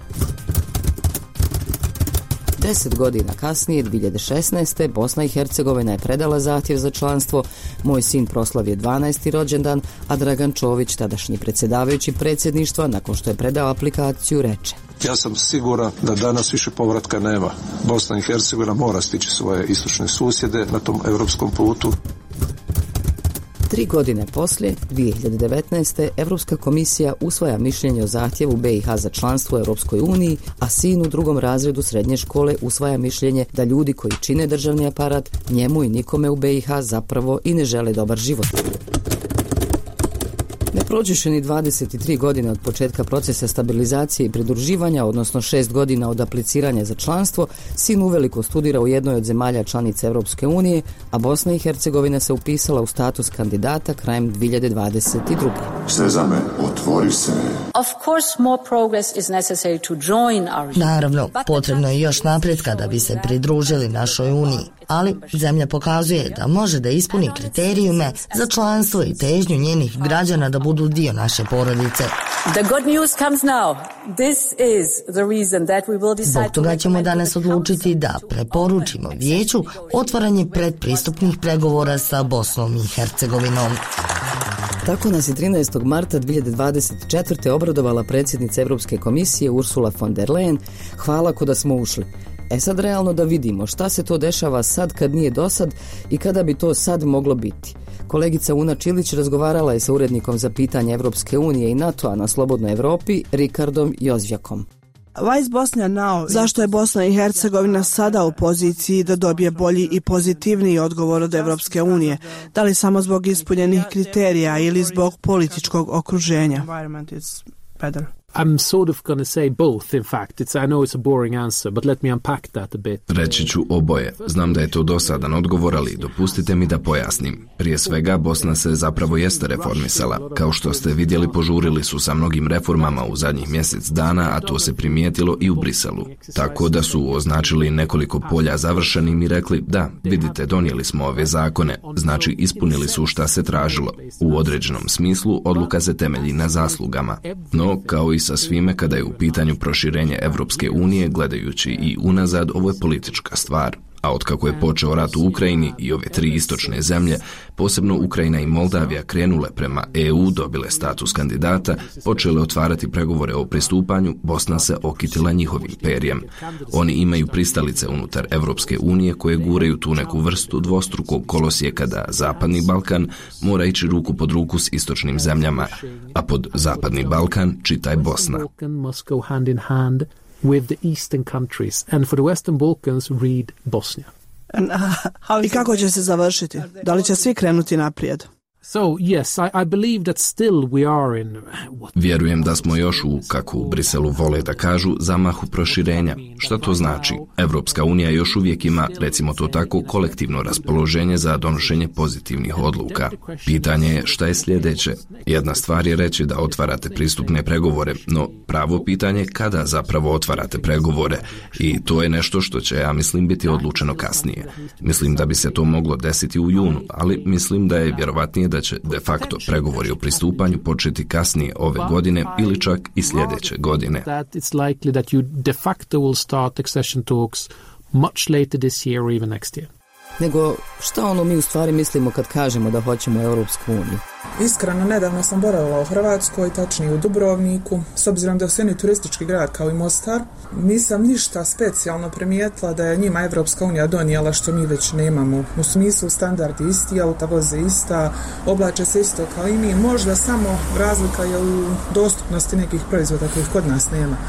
Deset godina kasnije, dvije hiljade šesnaeste. Bosna i Hercegovina je predala zahtjev za članstvo, moj sin proslavio dvanaesti rođendan, a Dragan Čović, tadašnji predsjedavajući predsjedništva, nakon što je predao aplikaciju, reče: Ja sam siguran da danas više povratka nema. Bosna i Hercegovina mora stići svoje istočne susjede na tom europskom putu. Tri godine poslije, dvije hiljade devetnaeste. Europska komisija usvaja mišljenje o zahtjevu B i H za članstvo u Europskoj uniji, a sin u drugom razredu srednje škole usvaja mišljenje da ljudi koji čine državni aparat njemu i nikome u B i H zapravo i ne žele dobar život. Ne prođeše ni dvadeset tri godine od početka procesa stabilizacije i pridruživanja, odnosno šest godina od apliciranja za članstvo, sin uveliko studira u jednoj od zemalja članica Europske unije, a Bosna i Hercegovina se upisala u status kandidata krajem dvije hiljade dvadeset druge. Sezame, otvori se. Of course, more progress is necessary to join our... Naravno, potrebno je još napretka da bi se pridružili našoj uniji, ali zemlja pokazuje da može da ispuni kriterijume za članstvo i težnju njenih građana da budu dio naše porodice. The good news comes now. This is the reason that we will decide. Zbog toga ćemo danas odlučiti da preporučimo vijeću otvaranje predpristupnih pregovora sa Bosnom i Hercegovinom. Tako nas je trinaestog marta dvije hiljade dvadeset četvrte. obradovala predsjednica Europske komisije Ursula von der Leyen. Hvala ko da smo ušli. E sad realno da vidimo šta se to dešava sad kad nije dosad i kada bi to sad moglo biti. Kolegica Una Čilić razgovarala je sa urednikom za pitanje Evropske unije i NATO-a na Slobodnoj Evropi, Rikardom Jozvjakom. Zašto je Bosna i Hercegovina sada u poziciji da dobije bolji i pozitivniji odgovor od Evropske unije? Da li samo zbog ispunjenih kriterija ili zbog političkog okruženja? I'm sort of going to say both, in fact. It's, I know it's a boring answer, but let me unpack that a bit. Reći ću oboje. Znam da je to dosadan odgovor, ali dopustite mi da pojasnim. Prije svega, Bosna se zapravo jeste reformisala. Kao što ste vidjeli, požurili su sa mnogim reformama u zadnjih mjesec dana, a to se primijetilo i u Briselu. Tako da su označili nekoliko polja završenim i rekli, da, vidite, donijeli smo ove zakone, znači ispunili su šta se tražilo. U određenom smislu, odluka se temelji na zaslugama. No, kao i sa svime kada je u pitanju proširenje Evropske unije, gledajući i unazad, ovo je politička stvar. A otkako je počeo rat u Ukrajini i ove tri istočne zemlje, posebno Ukrajina i Moldavija, krenule prema E U, dobile status kandidata, počele otvarati pregovore o pristupanju, Bosna se okitila njihovim perjem. Oni imaju pristalice unutar Evropske unije koje guraju tu neku vrstu dvostrukog kolosijeka da Zapadni Balkan mora ići ruku pod ruku s istočnim zemljama, a pod Zapadni Balkan čitaj Bosna. With the eastern countries, and for the Western Balkans, read Bosnia. I kako će se završiti? Da li će svi krenuti naprijed? So, yes, I, I believe that still we are in... What... Vjerujem da smo još u, kako u Briselu vole da kažu, zamahu proširenja. Šta to znači? Evropska unija još uvijek ima, recimo to tako, kolektivno raspoloženje za donošenje pozitivnih odluka. Pitanje je šta je sljedeće. Jedna stvar je reći da otvarate pristupne pregovore, no pravo pitanje je kada zapravo otvarate pregovore, i to je nešto što će, ja mislim, biti odlučeno kasnije. Mislim da bi se to moglo desiti u junu, ali mislim da je vjerovatnije da će de facto pregovori o pristupanju početi kasnije ove godine ili čak i sljedeće godine. Nego šta ono mi u stvari mislimo kad kažemo da hoćemo Europsku uniju? Iskreno, nedavno sam boravila u Hrvatskoj, tačnije u Dubrovniku. S obzirom da je sve turistički grad kao i Mostar, nisam ništa specijalno primijetila da je njima Evropska unija donijela što mi već nemamo. U smislu standardi isti, auta voze ista, oblače se isto kao i mi. Možda samo razlika je u dostupnosti nekih proizvoda kojih kod nas nema.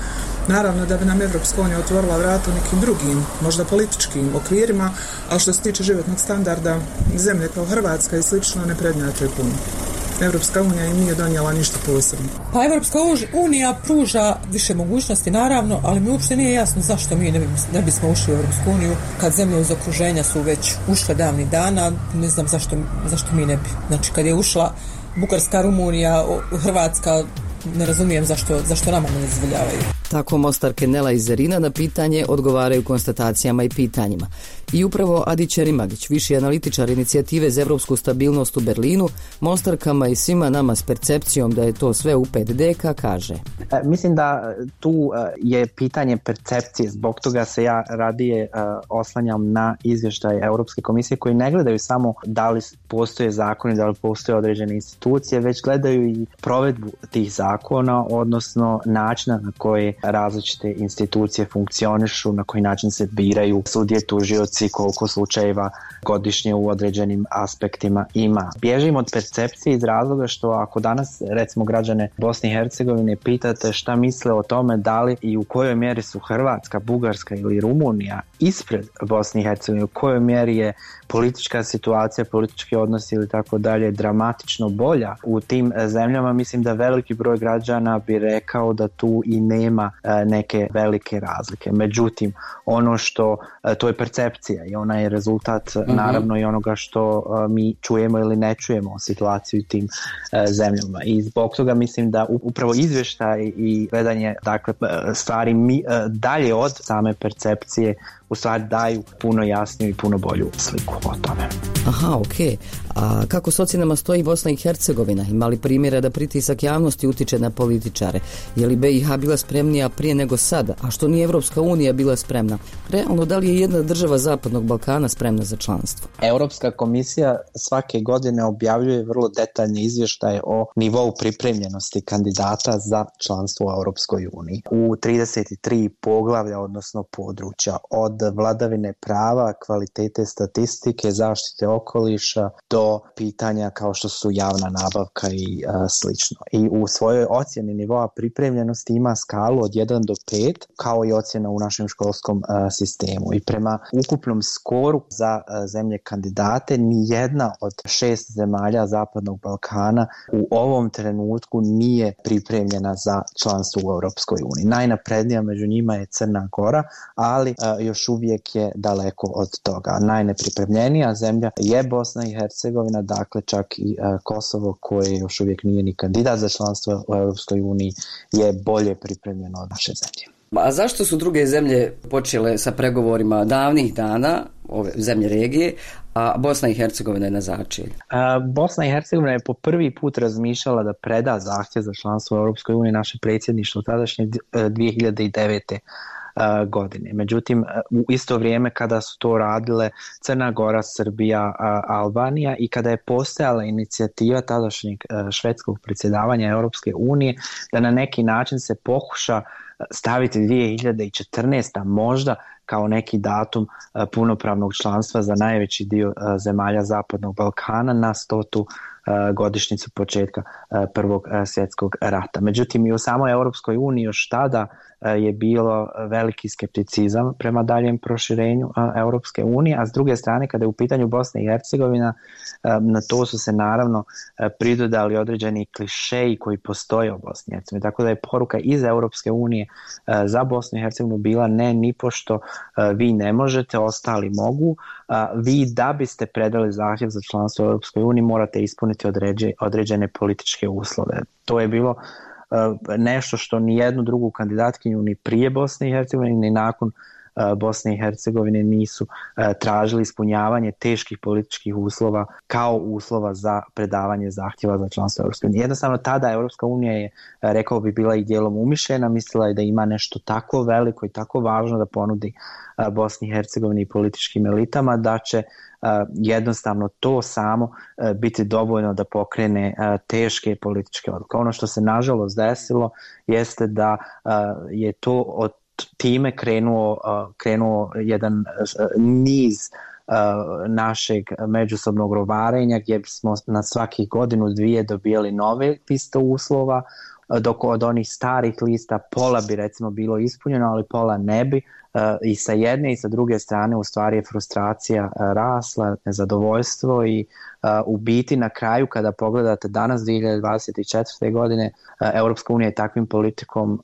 Naravno da bi nam Evropska unija otvorila vrata u nekim drugim, možda političkim okvirima, ali što se tiče životnog standarda, zemlje kao Hrvatska i slično ne prednjačaju puno. Evropska unija im nije donijela ništa posebno. Pa Evropska unija pruža više mogućnosti, naravno, ali mi uopšte nije jasno zašto mi ne, bi, ne bismo ušli u Evropsku uniju kad zemlje iz okruženja su već ušle davnih dana, ne znam zašto, zašto mi ne bi. Znači kad je ušla Bugarska, Rumunija, Hrvatska, ne razumijem zašto, zašto nama ne dozvoljavaju. Tako Mostarke Nela i Zerina na pitanje odgovaraju konstatacijama i pitanjima. I upravo Adi Čerimagić, viši analitičar inicijative za evropsku stabilnost u Berlinu, Mostarkama i svima nama s percepcijom da je to sve u pet deka, kaže. E, mislim da tu e, je pitanje percepcije, zbog toga se ja radije e, oslanjam na izvještaj Europske komisije koji ne gledaju samo da li postoje zakoni, da li postoje određene institucije, već gledaju i provedbu tih zakona, odnosno načina na koji različite institucije funkcionišu, na koji način se biraju sudije, tužioci, koliko slučajeva godišnje u određenim aspektima ima. Bježim od percepcije iz razloga što ako danas recimo građane Bosne i Hercegovine pitate šta misle o tome da li i u kojoj mjeri su Hrvatska, Bugarska ili Rumunija ispred Bosne i Hercegovine, u kojoj mjeri je politička situacija, politički odnosi ili tako dalje dramatično bolja u tim zemljama, mislim da veliki broj građana bi rekao da tu i nema neke velike razlike. Međutim, ono što, to je percepcija i ona je rezultat uh-huh. naravno i onoga što mi čujemo ili ne čujemo o situaciji u tim zemljama. I zbog toga mislim da upravo izvještaj i gledanje dakle, stvari mi, dalje od same percepcije u stvari daju puno jasniju i puno bolju sliku o tome. Aha, okej. Okay. A kako s ocjenama stoji Bosna i Hercegovina? Ima li primjera da pritisak javnosti utiče na političare? Je li B i H bila spremnija prije nego sada? A što nije Evropska unija bila spremna? Realno, da li je jedna država Zapadnog Balkana spremna za članstvo? Europska komisija svake godine objavljuje vrlo detaljne izvještaje o nivou pripremljenosti kandidata za članstvo u Europskoj uniji. U trideset tri poglavlja, odnosno područja, od vladavine prava, kvalitete statistike, zaštite okoliša do pitanja kao što su javna nabavka i a, slično. I u svojoj ocjeni nivoa pripremljenosti ima skalu od jedan do pet, kao i ocjena u našem školskom a, sistemu. I prema ukupnom skoru za a, zemlje kandidate, ni jedna od šest zemalja Zapadnog Balkana u ovom trenutku nije pripremljena za članstvo u Europskoj uniji. Najnaprednija među njima je Crna Gora, ali a, još uvijek je daleko od toga. Najnepripremljenija zemlja je Bosna i Hercegovina, dakle čak i uh, Kosovo koje još uvijek nije ni kandidat za članstvo u Europskoj uniji je bolje pripremljeno od naše zemlje. A zašto su druge zemlje počele sa pregovorima davnih dana, ove zemlje regije, a Bosna i Hercegovina je na začelju? Uh, Bosna i Hercegovina je po prvi put razmišljala da preda zahtjev za članstvo u Europskoj uniji naše predsjedništvo tadašnje dvije hiljade devete godine. Međutim, u isto vrijeme kada su to radile Crna Gora, Srbija, Albanija i kada je postojala inicijativa tadašnjeg švedskog predsjedavanja Europske unije da na neki način se pokuša staviti dvije hiljade četrnaeste možda kao neki datum punopravnog članstva za najveći dio zemalja Zapadnog Balkana na stotu godišnjicu početka Prvog svjetskog rata. Međutim, i u samoj Europskoj uniji još tada je bilo veliki skepticizam prema daljem proširenju Europske unije, a s druge strane, kada je u pitanju Bosna i Hercegovina, na to su se naravno pridodali određeni klišeji koji postoje u Bosni i Hercegovini. Tako da je poruka iz Europske unije za Bosnu i Hercegovinu bila ne, nipošto vi ne možete, ostali mogu. Vi da biste predali zahtjev za članstvo u Europskoj uniji morate ispuniti određe, određene političke uslove. To je bilo nešto što ni jednu drugu kandidatkinju ni prije Bosne i Hercegovine ni nakon Bosne i Hercegovine nisu tražili ispunjavanje teških političkih uslova kao uslova za predavanje zahtjeva za članstvo Europske unije. Jednostavno tada Europska unija je, rekao bi, bila i dijelom umišljena, mislila je da ima nešto tako veliko i tako važno da ponudi Bosni i Hercegovini i političkim elitama da će jednostavno to samo biti dovoljno da pokrene teške političke odluke. Ono što se nažalost desilo jeste da je to od time krenuo, krenuo jedan niz našeg međusobnog rovarenja gdje smo na svakih godinu dvije dobijali nove piste uslova dok od onih starih lista pola bi recimo bilo ispunjeno, ali pola ne bi. I sa jedne i sa druge strane u stvari je frustracija rasla, nezadovoljstvo i u biti na kraju kada pogledate danas dvije hiljade dvadeset četvrte. godine Europska unija je takvim politikom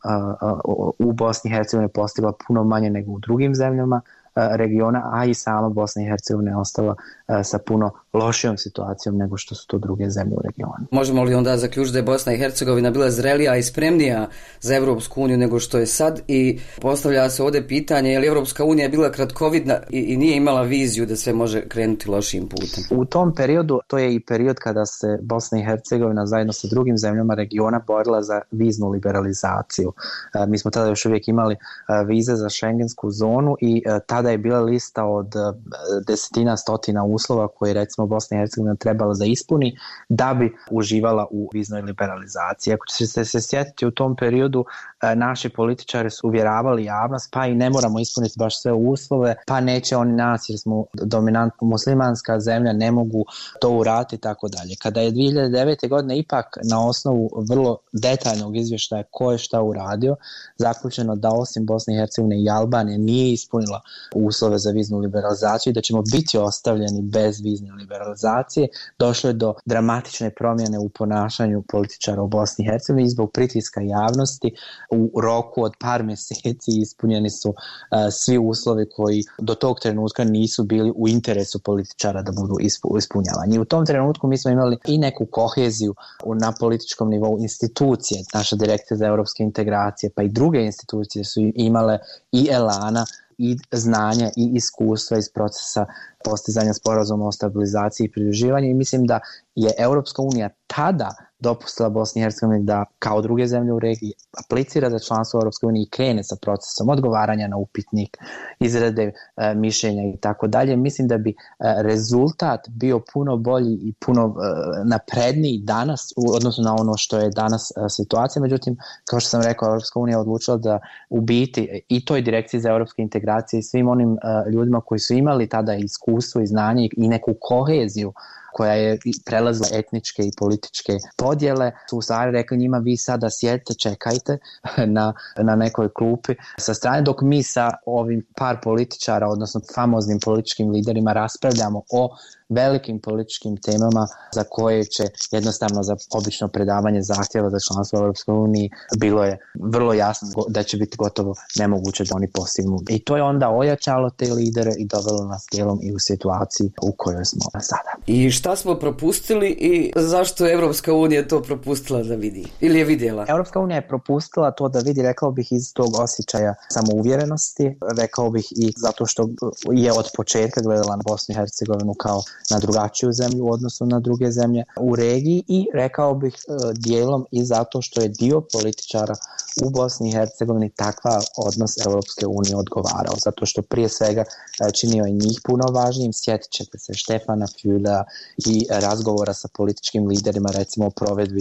u Bosni i Hercegovini postigla puno manje nego u drugim zemljama regiona, a i sama Bosna i Hercegovina je ostala sa puno lošijom situacijom nego što su to druge zemlje u regionu. Možemo li onda zaključiti da je Bosna i Hercegovina bila zrelija i spremnija za Europsku uniju nego što je sad i postavlja se ovdje pitanje je li Europska unija bila kratkovidna i, i nije imala viziju da sve može krenuti lošim putem? U tom periodu, to je i period kada se Bosna i Hercegovina zajedno sa drugim zemljama regiona borila za viznu liberalizaciju. Mi smo tada još uvijek imali vize za šengensku zonu i tada je bila lista od desetina, stotina uslova koje recimo Bosna i Hercegovina trebala da ispuni da bi uživala u viznoj liberalizaciji. Ako ćete se sjetiti u tom periodu, naši političari su uvjeravali javnost pa i ne moramo ispuniti baš sve uslove, pa neće oni nas jer smo dominantno muslimanska zemlja, ne mogu to uraditi i tako dalje. Kada je dvije hiljade devete. godine ipak na osnovu vrlo detaljnog izvještaja ko je šta uradio, zaključeno da osim Bosne i Hercegovine i Albanije nije ispunila uslove za viznu liberalizaciju i da ćemo biti ostavljeni bez vizne liberalizacije, došlo je do dramatične promjene u ponašanju političara u Bosni i Hercegovini i zbog pritiska javnosti u roku od par mjeseci ispunjeni su uh, svi uslovi koji do tog trenutka nisu bili u interesu političara da budu ispu, ispunjavani. I u tom trenutku mi smo imali i neku koheziju na političkom nivou institucije, naša direkcija za europske integracije, pa i druge institucije su imale i elana i znanja i iskustva iz procesa postizanja sporazuma o stabilizaciji i pridruživanju i mislim da je Europska unija tada dopustila Bosni i Hercegovini da kao druge zemlje u regiji aplicira za članstvo u Europskoj uniji i krene sa procesom odgovaranja na upitnik, izrade e, mišljenja i tako dalje. Mislim da bi e, rezultat bio puno bolji i puno e, napredniji danas u odnosu na ono što je danas e, situacija. Međutim, kao što sam rekao, Europska unija odlučila da u biti i toj direkciji za europske integracije i svim onim e, ljudima koji su imali tada iskustvo i znanje i neku koheziju koja je prelazila etničke i političke podjele, su u stvari rekli njima vi sada sjedite, čekajte na, na nekoj klupi sa strane, dok mi sa ovim par političara, odnosno famoznim političkim liderima raspravljamo o velikim političkim temama za koje će jednostavno za obično predavanje zahtjeva za članstvo u Europskoj uniji bilo je vrlo jasno da će biti gotovo nemoguće da oni postignu. I to je onda ojačalo te lidere i dovelo nas dijelom i u situaciji u kojoj smo sada. I šta smo propustili i zašto je Europska unija to propustila da vidi? Ili je vidjela? Europska unija je propustila to da vidi, rekao bih, iz tog osjećaja samouvjerenosti, rekao bih i zato što je od početka gledala na Bosnu i Hercegovinu kao na drugačiju zemlju u odnosu na druge zemlje u regiji i rekao bih dijelom i zato što je dio političara u Bosni i Hercegovini takva odnos Europske unije odgovarao, zato što prije svega činio je njih puno važnijim. Sjetit ćete se Štefana Füllea i razgovora sa političkim liderima, recimo o provedbi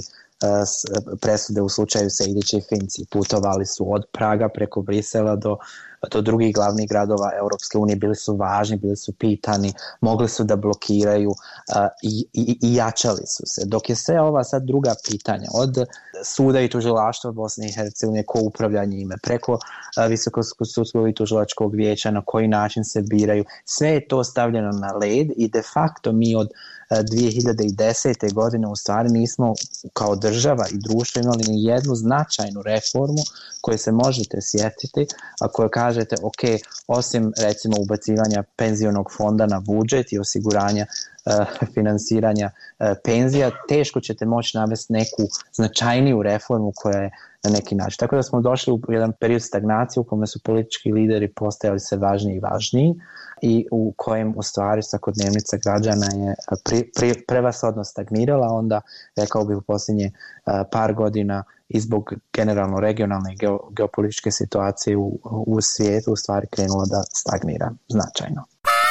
presude u slučaju Sejdić i Finci. Putovali su od Praga preko Brisela do, do drugih glavnih gradova Europske unije, bili su važni, bili su pitani, mogli su da blokiraju uh, i, i, i jačali su se. Dok je sve ova sad druga pitanja, od suda i tužilaštva Bosne i Hercegovine, ko upravlja njime, preko uh, Visokog sudskog i tužilačkog vijeća, na koji način se biraju, sve je to stavljeno na led i de facto mi od dvije hiljade desete. godine u stvari nismo kao država i društvo imali ni jednu značajnu reformu koju se možete sjetiti, a koju kažete ok, osim recimo ubacivanja penzionog fonda na budžet i osiguranja uh, finansiranja uh, penzija, teško ćete moći navesti neku značajniju reformu koja je na neki način. Tako da smo došli u jedan period stagnacije u kome su politički lideri postajali sve važniji i važniji i u kojem u stvari svakodnevnica građana je pri, pri, prevashodno stagnirala, onda rekao bih u posljednje uh, par godina i zbog generalno regionalne i geo, geopolitičke situacije u, u svijetu u stvari krenula da stagnira značajno.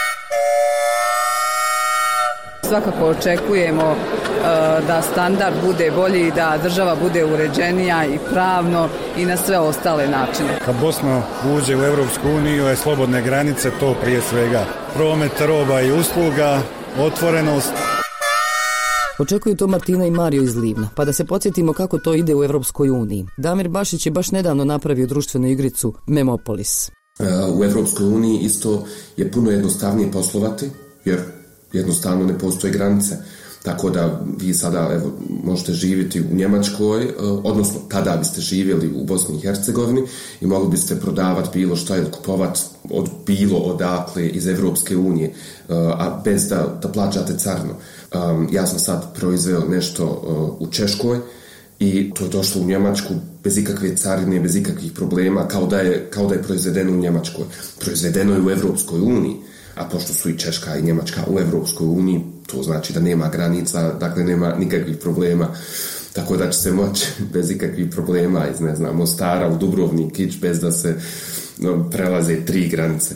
Svakako očekujemo uh, da standard bude bolji, da država bude uređenija i pravno i na sve ostale načine. Kad Bosna uđe u Europsku uniju je slobodne granice, to prije svega promet roba i usluga, otvorenost. Očekuju to Martina i Mario iz Livna, pa da se podsjetimo kako to ide u Evropskoj uniji. Damir Bašić je baš nedavno napravio društvenu igricu Memopolis. U Evropskoj uniji isto je puno jednostavnije poslovati, jer jednostavno ne postoje granice. Tako da vi sada evo, možete živjeti u Njemačkoj, odnosno tada biste živjeli u Bosni i Hercegovini i mogli biste prodavati bilo šta ili kupovati od bilo odakle iz Evropske unije, a bez da, da plaćate carinu. Ja sam sad proizveo nešto u Češkoj i to je došlo u Njemačku bez ikakve carine, bez ikakvih problema, kao da je, kao da je proizvedeno u Njemačkoj. Proizvedeno je u Evropskoj uniji, a pošto su i Češka i Njemačka u Evropskoj uniji, to znači da nema granica, dakle nema nikakvih problema, tako da će se moći bez ikakvih problema iz, ne znam, Mostara u Dubrovnik ići bez da se no, prelaze tri granice.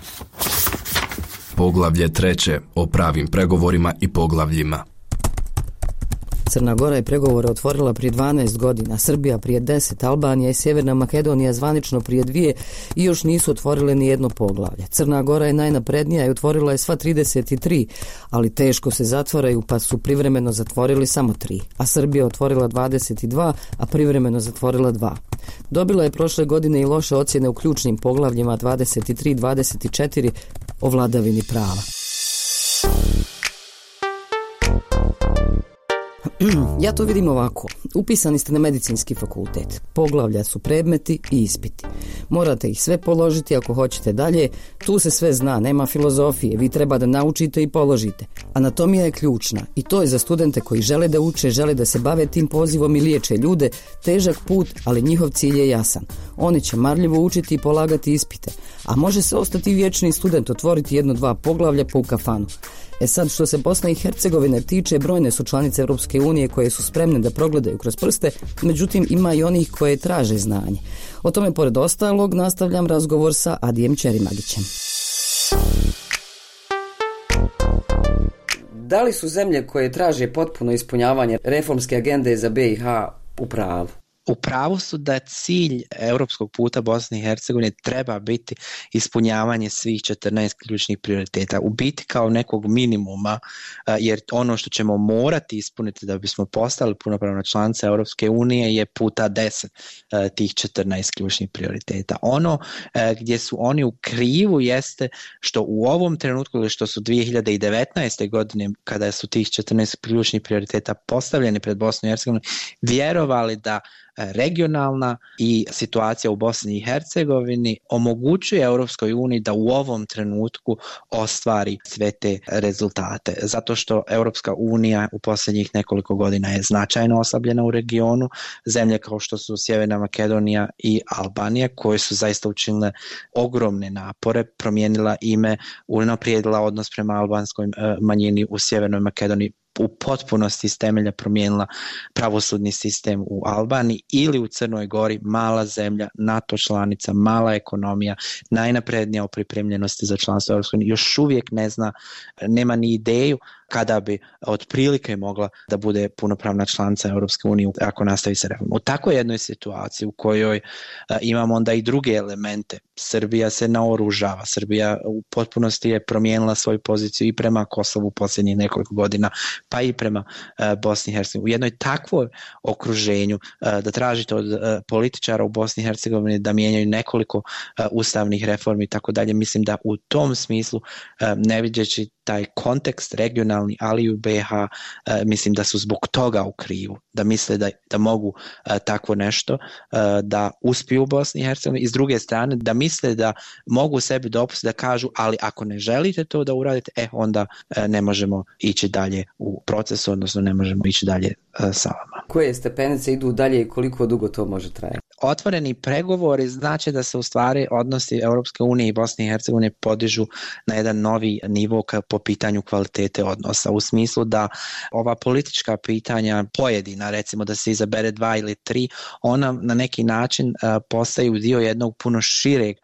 Poglavlje treće o pravim pregovorima i poglavljima. Crna Gora je pregovore otvorila prije dvanaest godina, Srbija prije deset, Albanija i Sjeverna Makedonija zvanično prije dvije i još nisu otvorile ni jedno poglavlje. Crna Gora je najnaprednija i otvorila je sva trideset tri, ali teško se zatvaraju pa su privremeno zatvorili samo tri, a Srbija otvorila dvadeset dva, a privremeno zatvorila dva. Dobila je prošle godine i loše ocjene u ključnim poglavljima dvadeset tri i dvadeset četiri o vladavini prava. Ja to vidim ovako. Upisani ste na medicinski fakultet. Poglavlja su predmeti i ispiti. Morate ih sve položiti ako hoćete dalje. Tu se sve zna, nema filozofije. Vi treba da naučite i položite. Anatomija je ključna i to je za studente koji žele da uče, žele da se bave tim pozivom i liječe ljude. Težak put, ali njihov cilj je jasan. Oni će marljivo učiti i polagati ispite. A može se ostati vječni student, otvoriti jedno, dva poglavlja po u kafanu. E sad, što se Bosne i Hercegovine tiče, brojne su članice Europske unije koje su spremne da progledaju kroz prste, međutim ima i onih koje traže znanje. O tome, pored ostalog, nastavljam razgovor sa Adijem Čerimagićem. Da li su zemlje koje traže potpuno ispunjavanje reformske agende za B i H u pravu? U pravu su da cilj europskog puta Bosne i Hercegovine treba biti ispunjavanje svih četrnaest ključnih prioriteta. U biti kao nekog minimuma, jer ono što ćemo morati ispuniti da bismo postali punopravna članica Europske unije je puta deset tih četrnaest ključnih prioriteta. Ono gdje su oni u krivu jeste što u ovom trenutku ili što su dvije hiljade devetnaeste godine kada su tih četrnaest ključnih prioriteta postavljeni pred Bosnu i Hercegovinu, vjerovali da regionalna i situacija u Bosni i Hercegovini omogućuje Europskoj uniji da u ovom trenutku ostvari sve te rezultate. Zato što Europska unija u posljednjih nekoliko godina je značajno oslabljena u regionu. Zemlje kao što su Sjeverna Makedonija i Albanija, koje su zaista učinile ogromne napore, promijenila ime, unaprijedila odnos prema albanskoj manjini u Sjevernoj Makedoniji, u potpunosti iz temelja promijenila pravosudni sistem u Albaniji, ili u Crnoj Gori, mala zemlja, NATO članica, mala ekonomija, najnaprednija u pripremljenosti za članstvo Europske unije, još uvijek ne zna, nema ni ideju kada bi otprilike mogla da bude punopravna članica Europske unije ako nastavi se reforma. U takvoj jednoj situaciji u kojoj a, imamo onda i druge elemente, Srbija se naoružava, Srbija u potpunosti je promijenila svoju poziciju i prema Kosovu u posljednjih nekoliko godina, pa i prema a, Bosni i Hercegovini. U jednoj takvoj okruženju a, da tražite od a, političara u Bosni i Hercegovini da mijenjaju nekoliko a, ustavnih reformi i tako dalje, mislim da u tom smislu a, ne vidjeći taj kontekst regionalni, ali i u B i H, e, mislim da su zbog toga u krivu, da misle da, da mogu e, takvo nešto, e, da uspiju u Bosni i Hercegovini, i s druge strane da misle da mogu sebi dopustiti da kažu, ali ako ne želite to da uradite, e, onda e, ne možemo ići dalje u procesu, odnosno ne možemo ići dalje e, sa vama. Koje stepenice idu dalje i koliko dugo to može trajati? Otvoreni pregovori znači da se u stvari odnosi Europske unije i Bosne i Hercegovine podižu na jedan novi nivo po pitanju kvalitete odnosa, u smislu da ova politička pitanja pojedina, recimo da se izabere dva ili tri, ona na neki način uh, postaju dio jednog puno šireg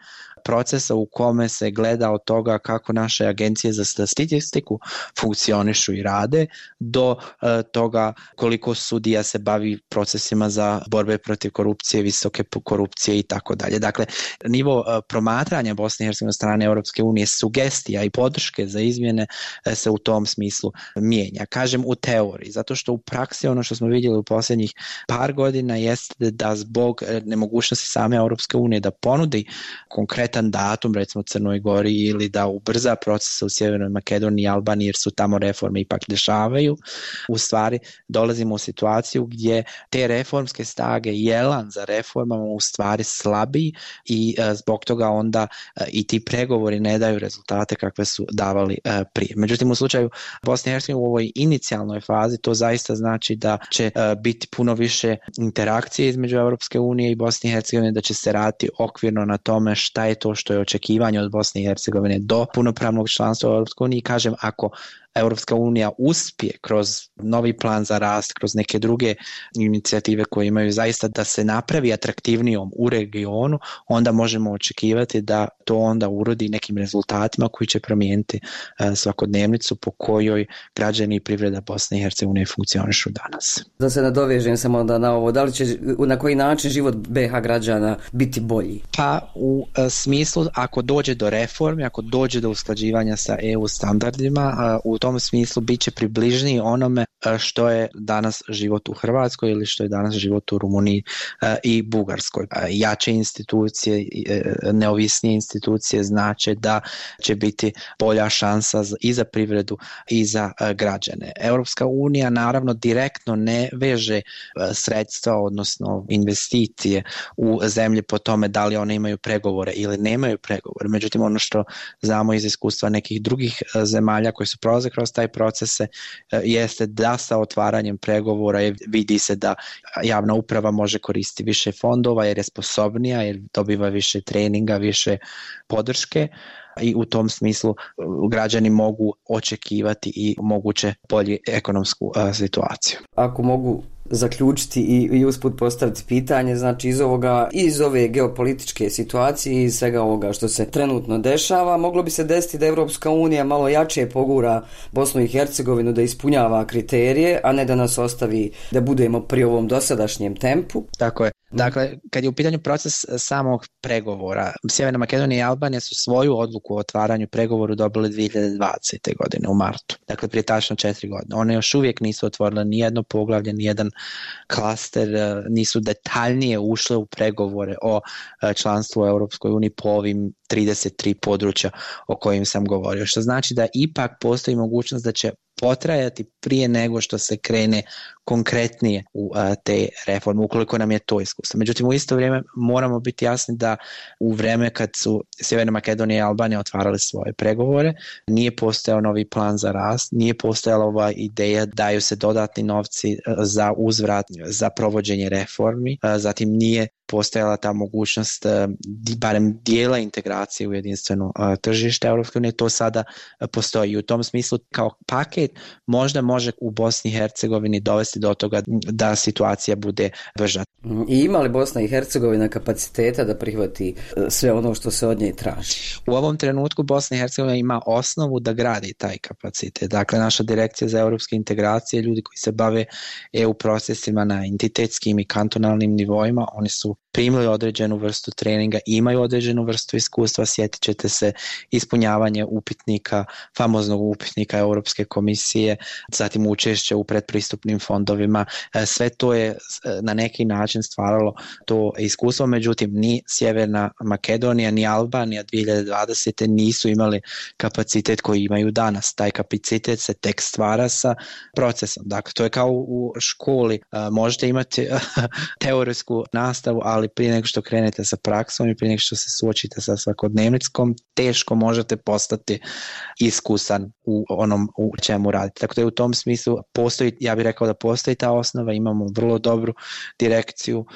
procesa u kome se gleda od toga kako naše agencije za statistiku funkcionišu i rade, do uh, toga koliko sudija se bavi procesima za borbe protiv korupcije, visoke korupcije i tako dalje. Dakle, nivo uh, promatranja Bosne i Hercegovine strane Europske unije, sugestija i podrške za izmjene uh, se u tom smislu mijenja. Kažem u teoriji, zato što u praksi ono što smo vidjeli u posljednjih par godina jeste da zbog nemogućnosti same Europske unije da ponudi konkretan datum, recimo Crnoj Gori, ili da ubrza procese u Sjevernoj Makedoniji i Albaniji, jer su tamo reforme ipak dešavaju, u stvari dolazimo u situaciju gdje te reformske stage i elan za reformama u stvari slabi i e, zbog toga onda e, i ti pregovori ne daju rezultate kakve su davali e, prije. Međutim, u slučaju Bosne i Hercegovine u ovoj inicijalnoj fazi to zaista znači da će e, biti puno više interakcije između Europske unije i Bosne i Hercegovine, da će se raditi okvirno na tome šta je to što je očekivanje od Bosne i Hercegovine do punopravnog članstva u Europskoj uniji. Kažem, ako Europska unija uspije kroz novi plan za rast, kroz neke druge inicijative koje imaju zaista da se napravi atraktivnijom u regionu, onda možemo očekivati da to onda urodi nekim rezultatima koji će promijeniti uh, svakodnevnicu po kojoj građani i privreda Bosne i Hercegovine funkcionišu danas. Da se nadovežem samo onda na ovo, da li će na koji način život be ha građana biti bolji? Pa u uh, smislu ako dođe do reformi, ako dođe do usklađivanja sa E U standardima, uh, u tom smislu bit će približniji onome što je danas život u Hrvatskoj ili što je danas život u Rumuniji i Bugarskoj. Jače institucije, neovisnije institucije znače da će biti bolja šansa i za privredu i za građane. Europska unija naravno direktno ne veže sredstva, odnosno investicije u zemlje po tome da li one imaju pregovore ili nemaju pregovore. Međutim, ono što znamo iz iskustva nekih drugih zemalja koji su prolaze kroz taj procese jeste da sa otvaranjem pregovora vidi se da javna uprava može koristiti više fondova jer je sposobnija, jer dobiva više treninga, više podrške i u tom smislu građani mogu očekivati i moguće bolju ekonomsku uh, situaciju. Ako mogu zaključiti i, i usput postaviti pitanje, znači iz ovoga, iz ove geopolitičke situacije, iz svega ovoga što se trenutno dešava, moglo bi se desiti da Europska unija malo jače pogura Bosnu i Hercegovinu da ispunjava kriterije, a ne da nas ostavi da budemo pri ovom dosadašnjem tempu. Tako je. Dakle, kad je u pitanju proces samog pregovora, Sjeverna Makedonija i Albanija su svoju odluku o otvaranju pregovoru dobili dvije hiljade dvadesete. godine u martu. Dakle, prije tačno četiri godine. One još uvijek nisu otvorile ni jedno poglavlje, ni jedan klaster, nisu detaljnije ušle u pregovore o članstvu u Europskoj uniji po ovim trideset tri područja o kojim sam govorio. Što znači da ipak postoji mogućnost da će potrajati prije nego što se krene konkretnije u a, te reforme, ukoliko nam je to iskustvo. Međutim, u isto vrijeme moramo biti jasni da u vrijeme kad su Sjeverna Makedonija i Albanija otvarali svoje pregovore, nije postojao novi plan za rast, nije postojala ova ideja daju se dodatni novci za uzvrat, za provođenje reformi, a, zatim nije postojala ta mogućnost barem dijela integracije u jedinstveno tržište Europske unije, to sada postoji. I u tom smislu kao paket možda može u Bosni i Hercegovini dovesti do toga da situacija bude brža. I ima li Bosna i Hercegovina kapaciteta da prihvati sve ono što se od nje traži? U ovom trenutku Bosna i Hercegovina ima osnovu da gradi taj kapacitet. Dakle, naša direkcija za europske integracije, ljudi koji se bave E U procesima na entitetskim i kantonalnim nivoima, oni su primili određenu vrstu treninga, imaju određenu vrstu iskustva, sjetit ćete se ispunjavanje upitnika, famoznog upitnika Europske komisije, zatim učešće u predpristupnim fondovima, sve to je na neki način stvaralo to iskustvo, međutim ni Sjeverna Makedonija ni Albanija dvije hiljade dvadesete. nisu imali kapacitet koji imaju danas. Taj kapacitet se tek stvara sa procesom. Dakle, to je kao u školi, možete imati teorijsku nastavu, ali prije nego što krenete sa praksom i prije nego što se suočite sa svakodnevnickom, teško možete postati iskusan u onom u čemu radite. Tako da je u tom smislu postoji, ja bih rekao da postoji ta osnova, imamo vrlo dobru direkciju uh,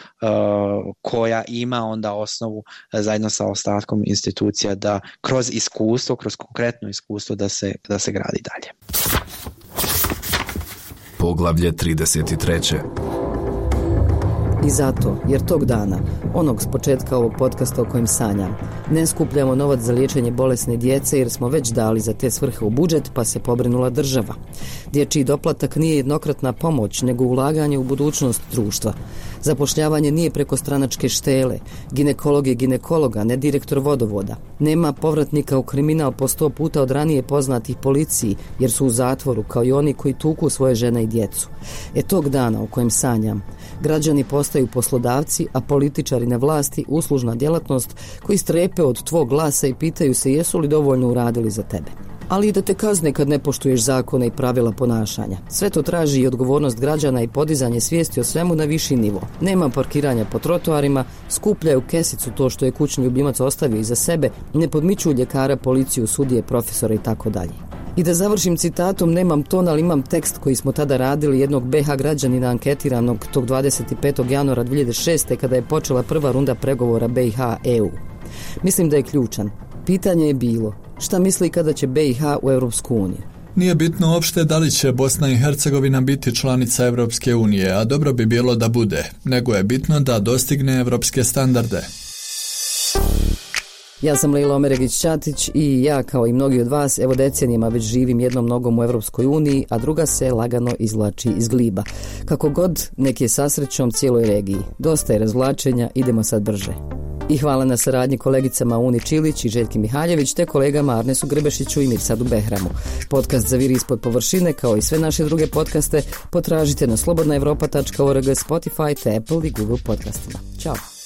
koja ima onda osnovu uh, zajedno sa ostatkom institucija da kroz iskustvo, kroz konkretno iskustvo da se, da se gradi dalje. Poglavlje trideset tri. I zato, jer tog dana, onog s početka ovog podcasta o kojem sanjam, ne skupljamo novac za liječenje bolesne djece jer smo već dali za te svrhe u budžet pa se pobrinula država. Dječji doplatak nije jednokratna pomoć nego ulaganje u budućnost društva. Zapošljavanje nije preko stranačke štele, ginekolog je ginekologa, ne direktor vodovoda. Nema povratnika u kriminal po sto puta od ranije poznatih policiji jer su u zatvoru kao i oni koji tuku svoje žene i djecu. E tog dana o kojem sanjam, građani postaju poslodavci, a političari na vlasti uslužna djelatnost koji strepe od tvog glasa i pitaju se jesu li dovoljno uradili za tebe. Ali i da te kazne kad ne poštuješ zakone i pravila ponašanja. Sve to traži i odgovornost građana i podizanje svijesti o svemu na viši nivo. Nema parkiranja po trotoarima, skupljaju kesicu to što je kućni ljubimac ostavio iza sebe, ne podmičuju ljekara, policiju, sudije, profesora i tako dalje. I da završim citatom, nemam ton, ali imam tekst koji smo tada radili jednog be ha građanina anketiranog tog dvadeset petog januara dvije hiljade šeste. kada je počela prva runda pregovora be i ha e u. Mislim da je ključan. Pitanje je bilo, šta misli kada će be i ha u Europsku uniju? Nije bitno uopšte da li će Bosna i Hercegovina biti članica Europske unije, a dobro bi bilo da bude, nego je bitno da dostigne evropske standarde. Ja sam Lejla Omeregić-Ćatić i ja, kao i mnogi od vas, evo decenijama već živim jednom nogom u Europskoj uniji, a druga se lagano izvlači iz gliba. Kako god, nek je sa srećom cijeloj regiji. Dosta je razvlačenja, idemo sad brže. I hvala na saradnji kolegicama Uni Čilić i Željki Mihaljević te kolegama Arnesu Grbešiću i Mirsadu Behramu. Podcast Zaviri ispod površine, kao i sve naše druge podcaste, potražite na slobodna evropa tačka org, Spotify te Apple i Google podcastima. Ćao!